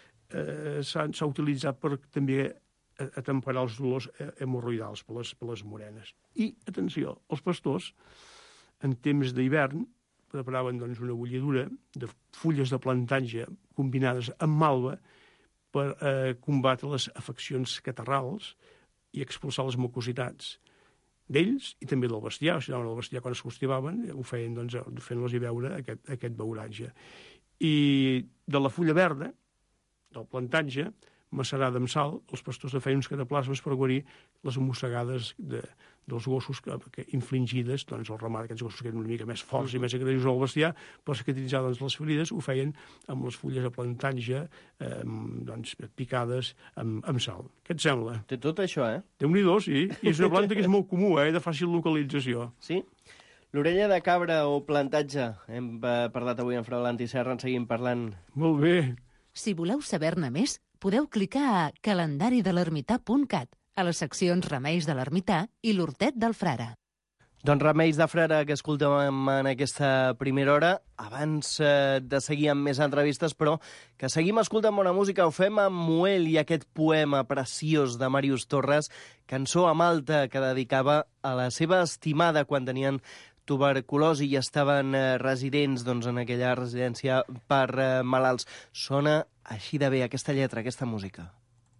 eh, s'ha utilitzat per també atemperar els dolors hemorroidals per les, per les morenes. I, atenció, els pastors, en temps d'hivern, preparaven doncs, una bulladura de fulles de plantatge combinades amb malva per eh, combatre les afeccions catarrals i expulsar les mucositats d'ells i també del bestiar. O sigui, el bestiar, quan es constipaven, ho feien doncs, fent-los hi veure aquest, aquest beuratge. I de la fulla verda, del plantatge, macerada amb sal, els pastors de feien uns cataplasmes per guarir les mossegades de, dels gossos que, que infligides, doncs el ramat, aquests gossos que eren una mica més forts i més agressius al bestiar, per cicatritzar doncs, les ferides, ho feien amb les fulles de plantatge eh, doncs, picades amb, amb sal. Què et sembla? Té tot això, eh? Déu-n'hi-do, sí. I és una planta que és molt comú, eh, de fàcil localització. Sí? L'orella de cabra o plantatge, hem parlat avui en Fra Valentí Serra, en seguim parlant. Molt bé. Si voleu saber-ne més, podeu clicar a calendari de l'ermità punt cat, a les seccions Remeis de l'Ermità i l'Hortet del Frare. Doncs Remeis de Frare que escoltàvem en aquesta primera hora, abans eh, de seguir amb més entrevistes, però que seguim escoltant bona música, ho fem amb Muel i aquest poema preciós de Màrius Torres, cançó a Malta que dedicava a la seva estimada quan tenien tuberculosi i estaven eh, residents doncs, en aquella residència per eh, malalts. Sona així de bé aquesta lletra, aquesta música.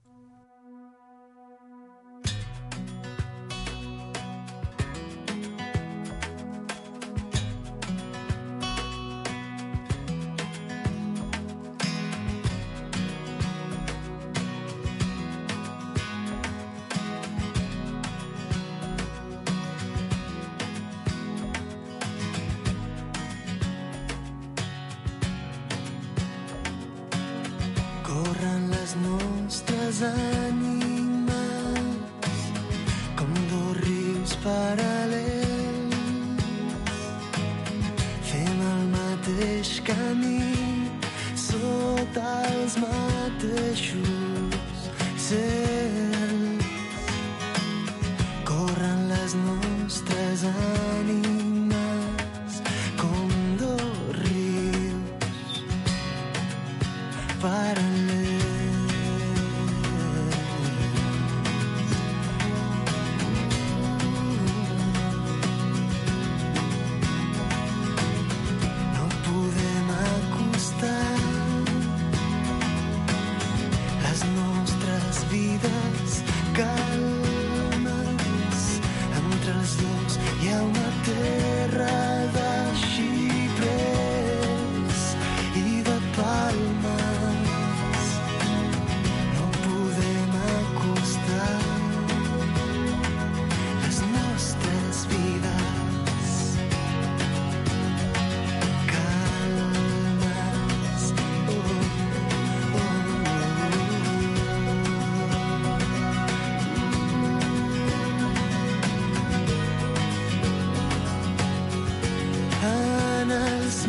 Corren les nostres ànimes com dos rius paral·lels. Fem el mateix camí sota els mateixos cels. Corren les nostres ànimes com dos rius paral·lels. No podem acudir terra de xiprers i de palmes. No podem acostar les nostres vides calmes. Oh, oh, oh. En els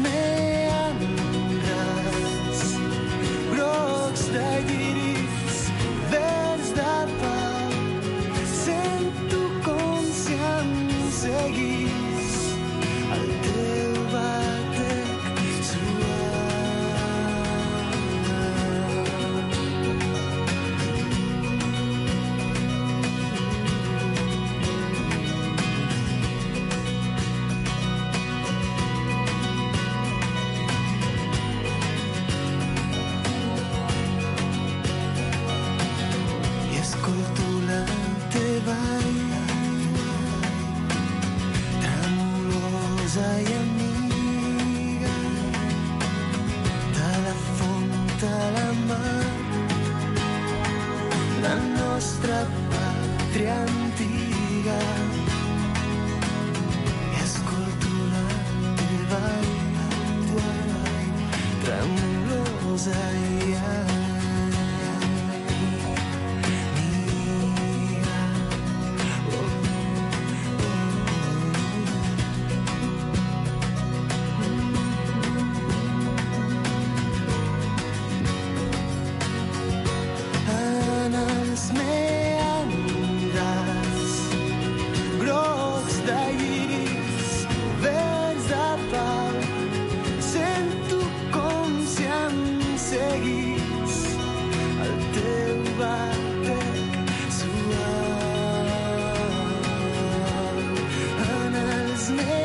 meandres grocs de lliris verds de pau sento com si em seguís el teu batec suau. I escolto la teva tremolosa i amiga de la font a la mar, la nostra pàtria antiga. I escolto la teva tremolosa i amiga. En els meandres grocs de lliris verds de pau sento com si em seguís el teu batec suau. En els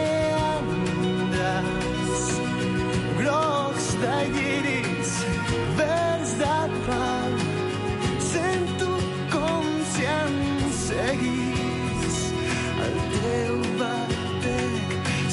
meandres grocs de lliris verds de pau sento com si em seguís el teu batec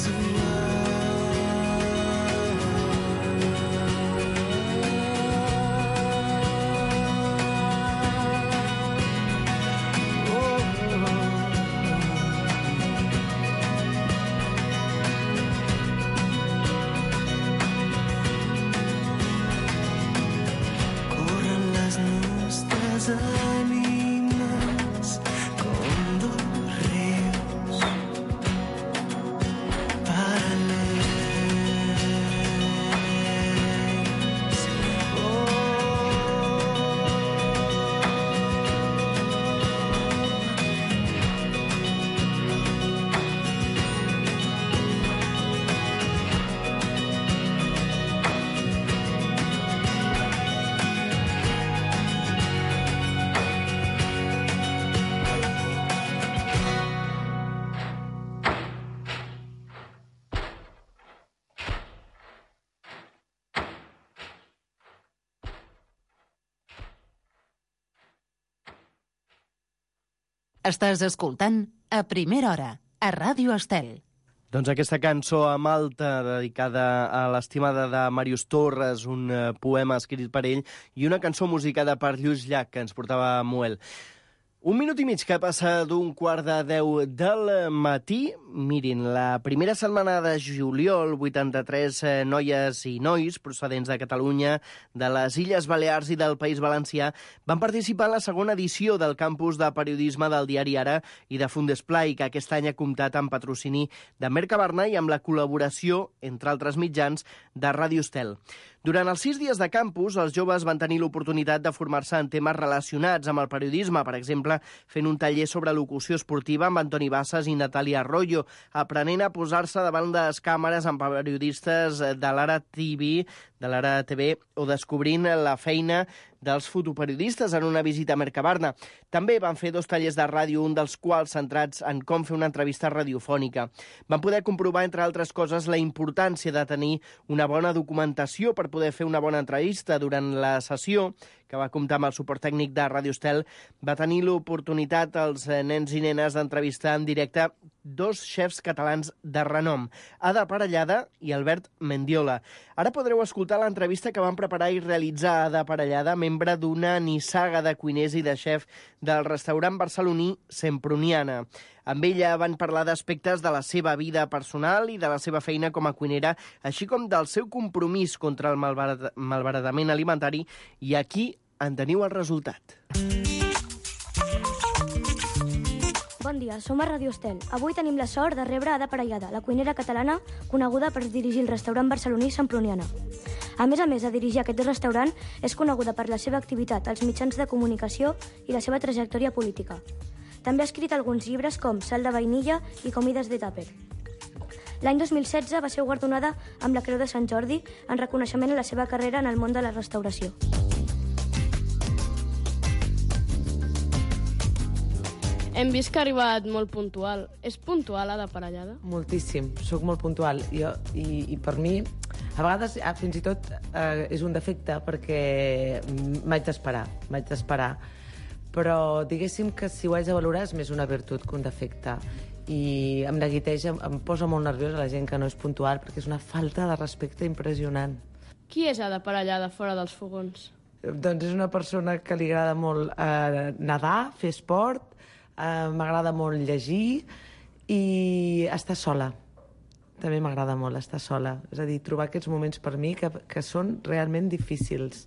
corren les nostres ànimes com dos rius paral·lels. Estàs escoltant A Primera Hora, a Ràdio Estel. Doncs aquesta cançó a Malta, dedicada a l'estimada de Màrius Torres, un eh, poema escrit per ell, i una cançó musicada per Lluís Llach, que ens portava Muel. Un minut i mig que passa d'un quart de deu del matí. Mirin, la primera setmana de juliol, vuitanta-tres eh, noies i nois procedents de Catalunya, de les Illes Balears i del País Valencià van participar en la segona edició del campus de periodisme del diari Ara i de Fundesplai, que aquest any ha comptat amb patrocini de Mercabarna i amb la col·laboració, entre altres mitjans, de Ràdio Estel. Durant els sis dies de campus, els joves van tenir l'oportunitat de formar-se en temes relacionats amb el periodisme, per exemple, fent un taller sobre locució esportiva amb Antoni Bassas i Natàlia Arroyo, aprenent a posar-se davant de les càmeres amb periodistes de l'Ara T V, de l'Ara T V, o descobrint la feina dels fotoperiodistes en una visita a Mercabarna. També van fer dos tallers de ràdio, un dels quals centrats en com fer una entrevista radiofònica. Van poder comprovar, entre altres coses, la importància de tenir una bona documentació per poder fer una bona entrevista. Durant la sessió, que va comptar amb el suport tècnic de Ràdio Estel, va tenir l'oportunitat els nens i nenes d'entrevistar en directe dos xefs catalans de renom, Ada Parellada i Albert Mendiola. Ara podreu escoltar l'entrevista que van preparar i realitzar Ada Parellada, membre d'una nissaga de cuiners i de xef del restaurant barceloní Semproniana. Amb ella van parlar d'aspectes de la seva vida personal i de la seva feina com a cuinera, així com del seu compromís contra el malbarat- malbaratament alimentari, i aquí en teniu el resultat. Bon dia, som a Ràdio Estel. Avui tenim la sort de rebre Ada Parellada, la cuinera catalana coneguda per dirigir el restaurant barceloní Semproniana. A més a més de dirigir aquest restaurant, és coneguda per la seva activitat als mitjans de comunicació i la seva trajectòria política. També ha escrit alguns llibres com Sal de vainilla i Comides de tàper. L'any dos mil setze va ser guardonada amb la Creu de Sant Jordi en reconeixement a la seva carrera en el món de la restauració. Hem vist que ha arribat molt puntual. És puntual, Ada Parellada? Moltíssim, sóc molt puntual. Jo, i, I per mi, a vegades, ah, fins i tot, eh, és un defecte perquè m'haig d'esperar, m'haig d'esperar. Però diguéssim que si ho haig de valorar és més una virtut que un defecte. I em neguiteja, em, em posa molt nerviosa la gent que no és puntual perquè és una falta de respecte impressionant. Qui és Ada Parellada fora dels fogons? Doncs és una persona que li agrada molt eh, nedar, fer esport, Uh, m'agrada molt llegir i estar sola. També m'agrada molt estar sola. És a dir, trobar aquests moments per mi que, que són realment difícils.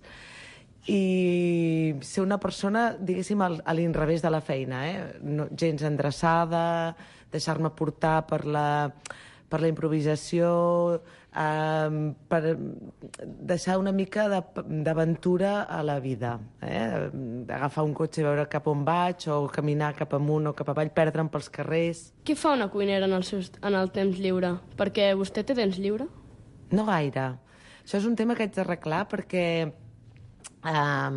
I ser una persona, diguéssim, al, a l'inrevés de la feina, eh? No, gens endreçada, deixar-me portar per la, per la improvisació, eh, per deixar una mica d'aventura a la vida. Eh? Agafar un cotxe i veure cap on vaig, o caminar cap amunt o cap avall, perdre'm pels carrers. Què fa una cuinera en el, seu, en el temps lliure? Perquè vostè té temps lliure? No gaire. Això és un tema que haig d'arreglar perquè eh,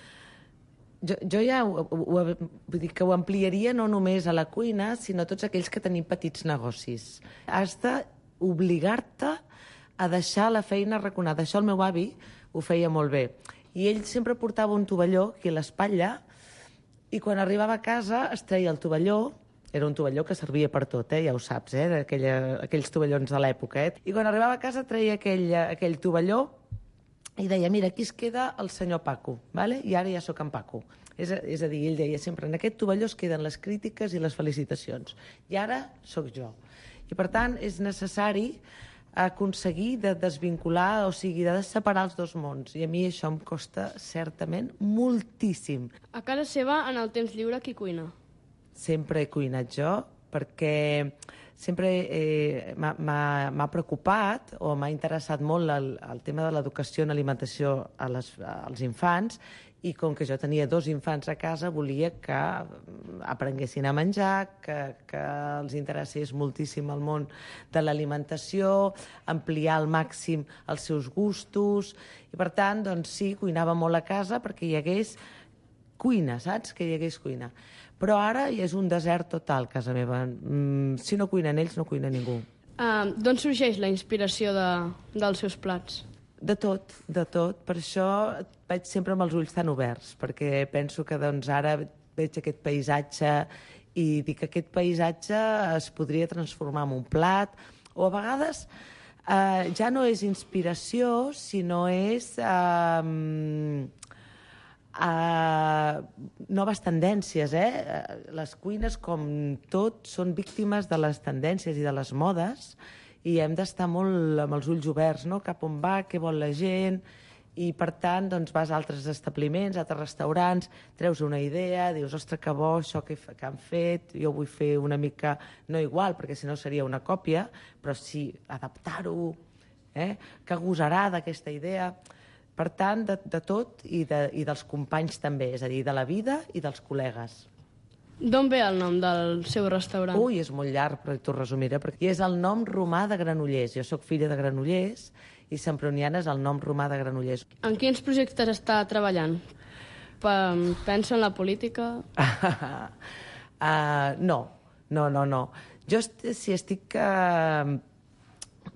jo, jo ja ho, ho, vull dir que ho ampliaria no només a la cuina, sinó a tots aquells que tenim petits negocis. Has d'obligar-te a deixar la feina arraconada. Això el meu avi ho feia molt bé. I ell sempre portava un tovalló aquí a l'espatlla i quan arribava a casa es treia el tovalló, era un tovalló que servia per tot, eh? Ja ho saps, eh? Aquella, aquells tovallons de l'època. Eh? I quan arribava a casa treia aquell, aquell tovalló i deia, mira, aquí es queda el senyor Paco, ¿vale? I ara ja sóc en Paco. És a, és a dir, ell deia sempre, en aquest tovalló es queden les crítiques i les felicitacions. I ara sóc jo. I per tant és necessari aconseguir de desvincular, o sigui, de separar els dos mons. I a mi això em costa certament moltíssim. A casa seva, en el temps lliure, qui cuina? Sempre he cuinat jo, perquè sempre eh, m'ha preocupat o m'ha interessat molt el, el tema de l'educació en alimentació a les, als infants, i com que jo tenia dos infants a casa, volia que aprenguessin a menjar, que, que els interessés moltíssim el món de l'alimentació, ampliar al màxim els seus gustos, i per tant, doncs sí, cuinava molt a casa perquè hi hagués cuina, saps? Que hi hagués cuina. Però ara ja és un desert total, casa meva. Mm, si no cuinen ells, no cuina ningú. Uh, D'on sorgeix la inspiració de, dels seus plats? De tot, de tot. Per això vaig sempre amb els ulls tan oberts, perquè penso que doncs, ara veig aquest paisatge i dic que aquest paisatge es podria transformar en un plat, o a vegades eh, ja no és inspiració, sinó és eh, eh, noves tendències. Eh? Les cuines, com tot, són víctimes de les tendències i de les modes, i hem d'estar molt amb els ulls oberts, no? Cap on va, què vol la gent, i per tant doncs, vas a altres establiments, a altres restaurants, treus una idea, dius, ostres, que bo això que, que han fet, jo vull fer una mica, no igual, perquè si no seria una còpia, però sí, adaptar-ho, eh? Que gosarà d'aquesta idea. Per tant, de, de tot i, de, i dels companys també, és a dir, de la vida i dels col·legues. D'on ve el nom del seu restaurant? Ui, és molt llarg, però t'ho resumiré, perquè és el nom romà de Granollers. Jo sóc filla de Granollers i Semproniana és el nom romà de Granollers. En quins projectes està treballant? Pensa en la política? uh, no, no, no, no. Jo, si estic uh,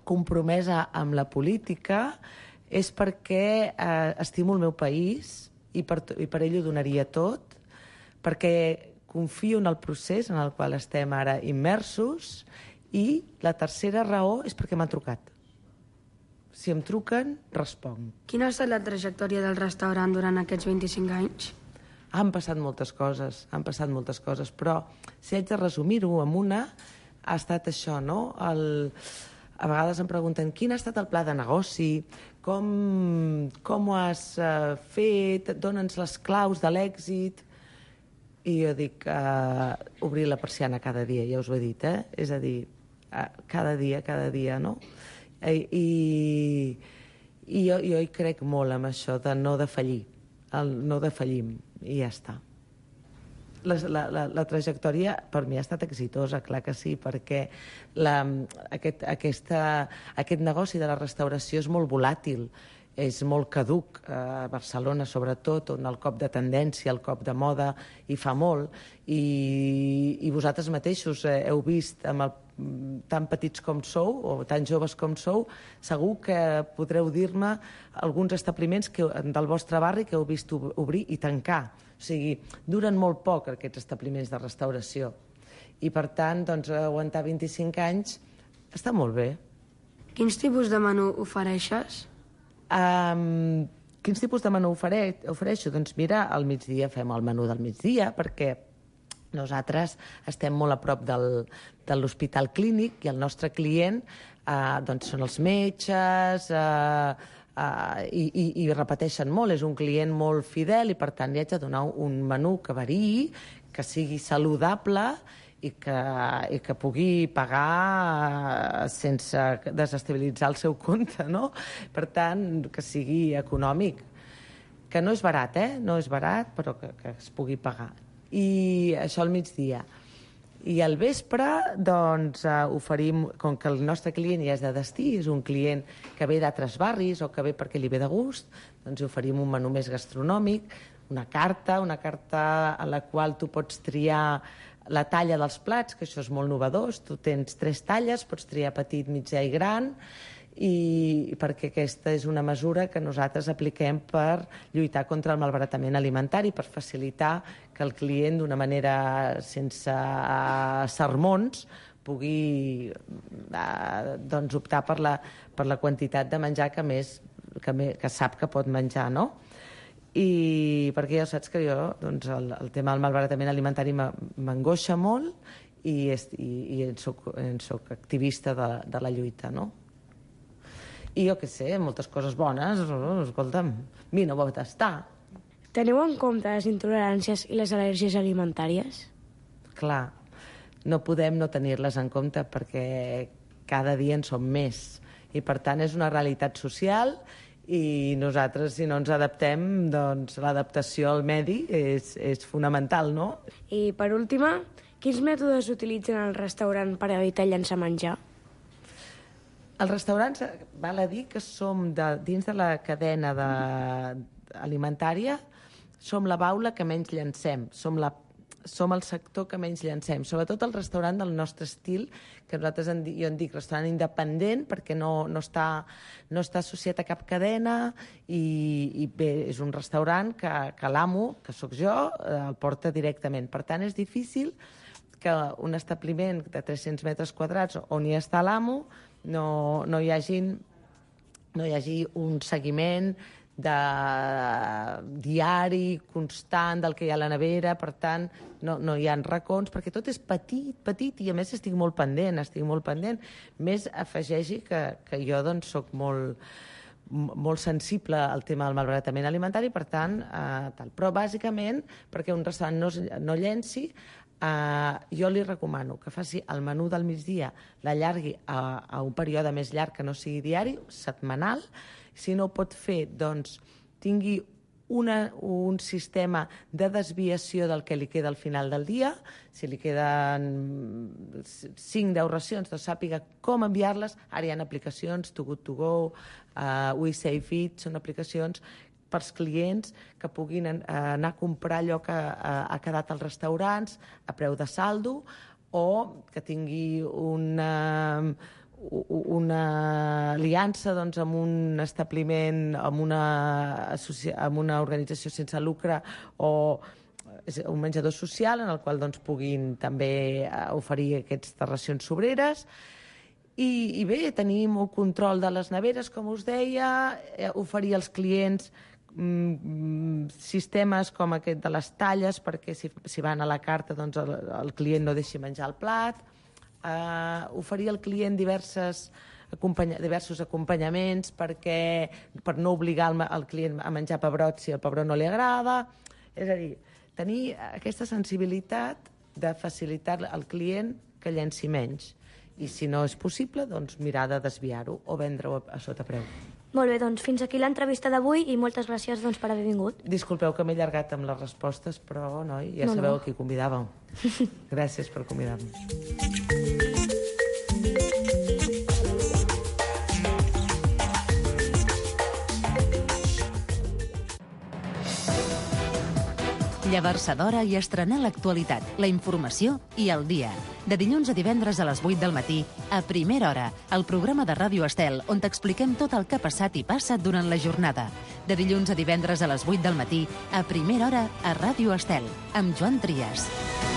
compromesa amb la política, és perquè uh, estimo el meu país i per, i per ell ho donaria tot, perquè confio en el procés en el qual estem ara immersos, i la tercera raó és perquè m'han trucat. Si em truquen, responc. Quina ha estat la trajectòria del restaurant durant aquests vint-i-cinc anys? Han passat moltes coses, han passat moltes coses, però si haig de resumir-ho amb una, ha estat això, no? El... A vegades em pregunten quin ha estat el pla de negoci, com, com ho has uh, fet, dona'ns les claus de l'èxit. I jo dic, uh, obrir la persiana cada dia, ja us ho he dit, eh? És a dir, uh, cada dia, cada dia, no? I, i, i jo, jo hi crec molt amb això de no defallir, el no defallim, i ja està. La, la, la, la trajectòria per mi ha estat exitosa, clar que sí, perquè la, aquest, aquesta, aquest negoci de la restauració és molt volàtil, és molt caduc, a Barcelona sobretot, on el cop de tendència, el cop de moda hi fa molt, i, i vosaltres mateixos heu vist, amb el, tan petits com sou, o tan joves com sou, segur que podreu dir-me alguns establiments que, del vostre barri que heu vist obrir i tancar. O sigui, duren molt poc aquests establiments de restauració. I per tant, doncs, aguantar vint-i-cinc anys està molt bé. Quins tipus de menú ofereixes? Um, quins tipus de menú ofere, ofereixo? Doncs mira, al migdia fem el menú del migdia, perquè nosaltres estem molt a prop del, de l'hospital clínic i el nostre client uh, doncs són els metges, uh, uh, i, i, i repeteixen molt, és un client molt fidel i per tant li haig de donar un menú que variï, que sigui saludable i que, i que pugui pagar sense desestabilitzar el seu compte, no? Per tant, que sigui econòmic. Que no és barat, eh? No és barat, però que, que es pugui pagar. I això al migdia. I al vespre, doncs, eh, oferim, com que el nostre client ja és de destí, és un client que ve d'altres barris o que ve perquè li ve de gust, doncs oferim un menú més gastronòmic, una carta, una carta a la qual tu pots triar la talla dels plats, que això és molt novedós. Tu tens tres talles, pots triar petit, mitjà i gran, i perquè aquesta és una mesura que nosaltres apliquem per lluitar contra el malbaratament alimentari, per facilitar que el client, d'una manera sense sermons, pugui eh, doncs optar per la, per la quantitat de menjar que més que, me, que sap que pot menjar, no? I perquè ja saps que jo, doncs, el, el tema del malbaratament alimentari m'angoixa molt i, i, i en soc, en soc activista de, de la lluita, no? I jo què sé, moltes coses bones, escolta'm, mi no pot estar. Teniu en compte les intoleràncies i les al·lèrgies alimentàries? Clar, no podem no tenir-les en compte perquè cada dia en som més. I per tant és una realitat social i nosaltres, si no ens adaptem, doncs l'adaptació al medi és, és fonamental, no? I per última, quins mètodes utilitzen al restaurant per evitar llançar menjar? Els restaurants, val a dir que som de, dins de la cadena de, alimentària, som la baula que menys llancem, som, la, som el sector que menys llancem, sobretot el restaurant del nostre estil, que nosaltres en, jo en dic restaurant independent, perquè no, no, està, no està associat a cap cadena, i, i bé, és un restaurant que, que l'amo, que sóc jo, el porta directament. Per tant, és difícil que un establiment de tres-cents metres quadrats on hi està l'amo no, no, hi hagi, no hi hagi un seguiment de diari, constant, del que hi ha a la nevera, per tant, no, no hi ha racons, perquè tot és petit, petit, i a més estic molt pendent, estic molt pendent. Més afegeixi que, que jo doncs soc molt, molt sensible al tema del malbaratament alimentari, per tant, eh, tal. Però bàsicament, perquè un restaurant no, no llenci, Uh, jo li recomano que faci el menú del migdia, l'allargui a, a un període més llarg que no sigui diari, setmanal. Si no ho pot fer, doncs tingui una, un sistema de desviació del que li queda al final del dia. Si li queden cinc deu racions, doncs sàpiga com enviar-les. Ara hi ha aplicacions, Too Good To Go, uh, We Save It, són aplicacions pels clients que puguin anar a comprar allò que ha quedat als restaurants a preu de saldo, o que tingui una, una aliança doncs, amb un establiment, amb una, amb una organització sense lucre o un menjador social en el qual doncs, puguin també oferir aquestes racions sobreres. I, I bé, tenim un control de les neveres, com us deia, oferir als clients mm, sistemes com aquest de les talles, perquè si, si van a la carta doncs, el, el client no deixi menjar el plat. Uh, oferir al client diverses, acompanya, diversos acompanyaments perquè, per no obligar el, el client a menjar pebrot si el pebrot no li agrada. És a dir, tenir aquesta sensibilitat de facilitar al client que llenci menys. I si no és possible, doncs mirar de desviar-ho o vendre-ho a sota preu. Molt bé, doncs fins aquí l'entrevista d'avui i moltes gràcies doncs, per haver vingut. Disculpeu que m'he allargat amb les respostes, però noi, ja no, sabeu no. qui convidàveu. Gràcies per convidar-nos. Llevar-se d'hora i estrenar l'actualitat, la informació i el dia. De dilluns a divendres a les vuit del matí, a Primera Hora, el programa de Ràdio Estel, on t'expliquem tot el que ha passat i passa durant la jornada. De dilluns a divendres a les vuit del matí, a Primera Hora, a Ràdio Estel, amb Joan Trias.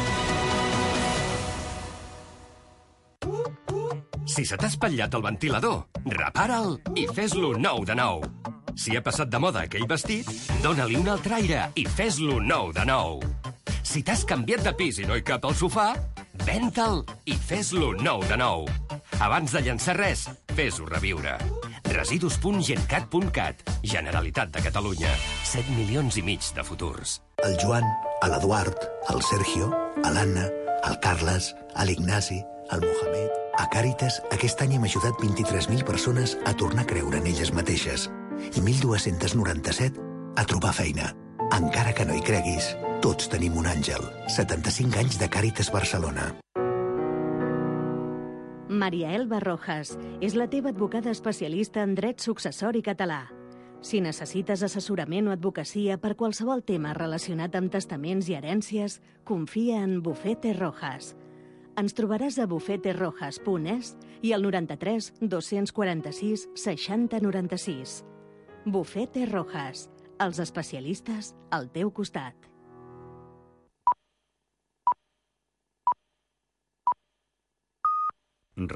Si se t'ha espatllat el ventilador, repara'l i fes-lo nou de nou. Si ha passat de moda aquell vestit, dóna-li un altre aire i fes-lo nou de nou. Si t'has canviat de pis i no hi cap al sofà, ven-te'l i fes-lo nou de nou. Abans de llançar res, fes-ho reviure. residus punt gencat punt cat, Generalitat de Catalunya. set milions i mig de futurs. El Joan, l'Eduard, el Sergio, l'Anna, el Carles, l'Ignasi, el Mohamed... A Càritas, aquest any hem ajudat vint-i-tres mil persones a tornar a creure en elles mateixes i mil dos-cents noranta-set a trobar feina. Encara que no hi creguis, tots tenim un àngel. setanta-cinc anys de Càritas Barcelona. Maria Elba Rojas és la teva advocada especialista en dret successori català. Si necessites assessorament o advocacia per qualsevol tema relacionat amb testaments i herències, confia en Bufete Rojas. Ens trobaràs a bufete rojas punt es i al noranta-tres dos-cents quaranta-sis seixanta noranta-sis. Bufete Rojas, els especialistes al teu costat.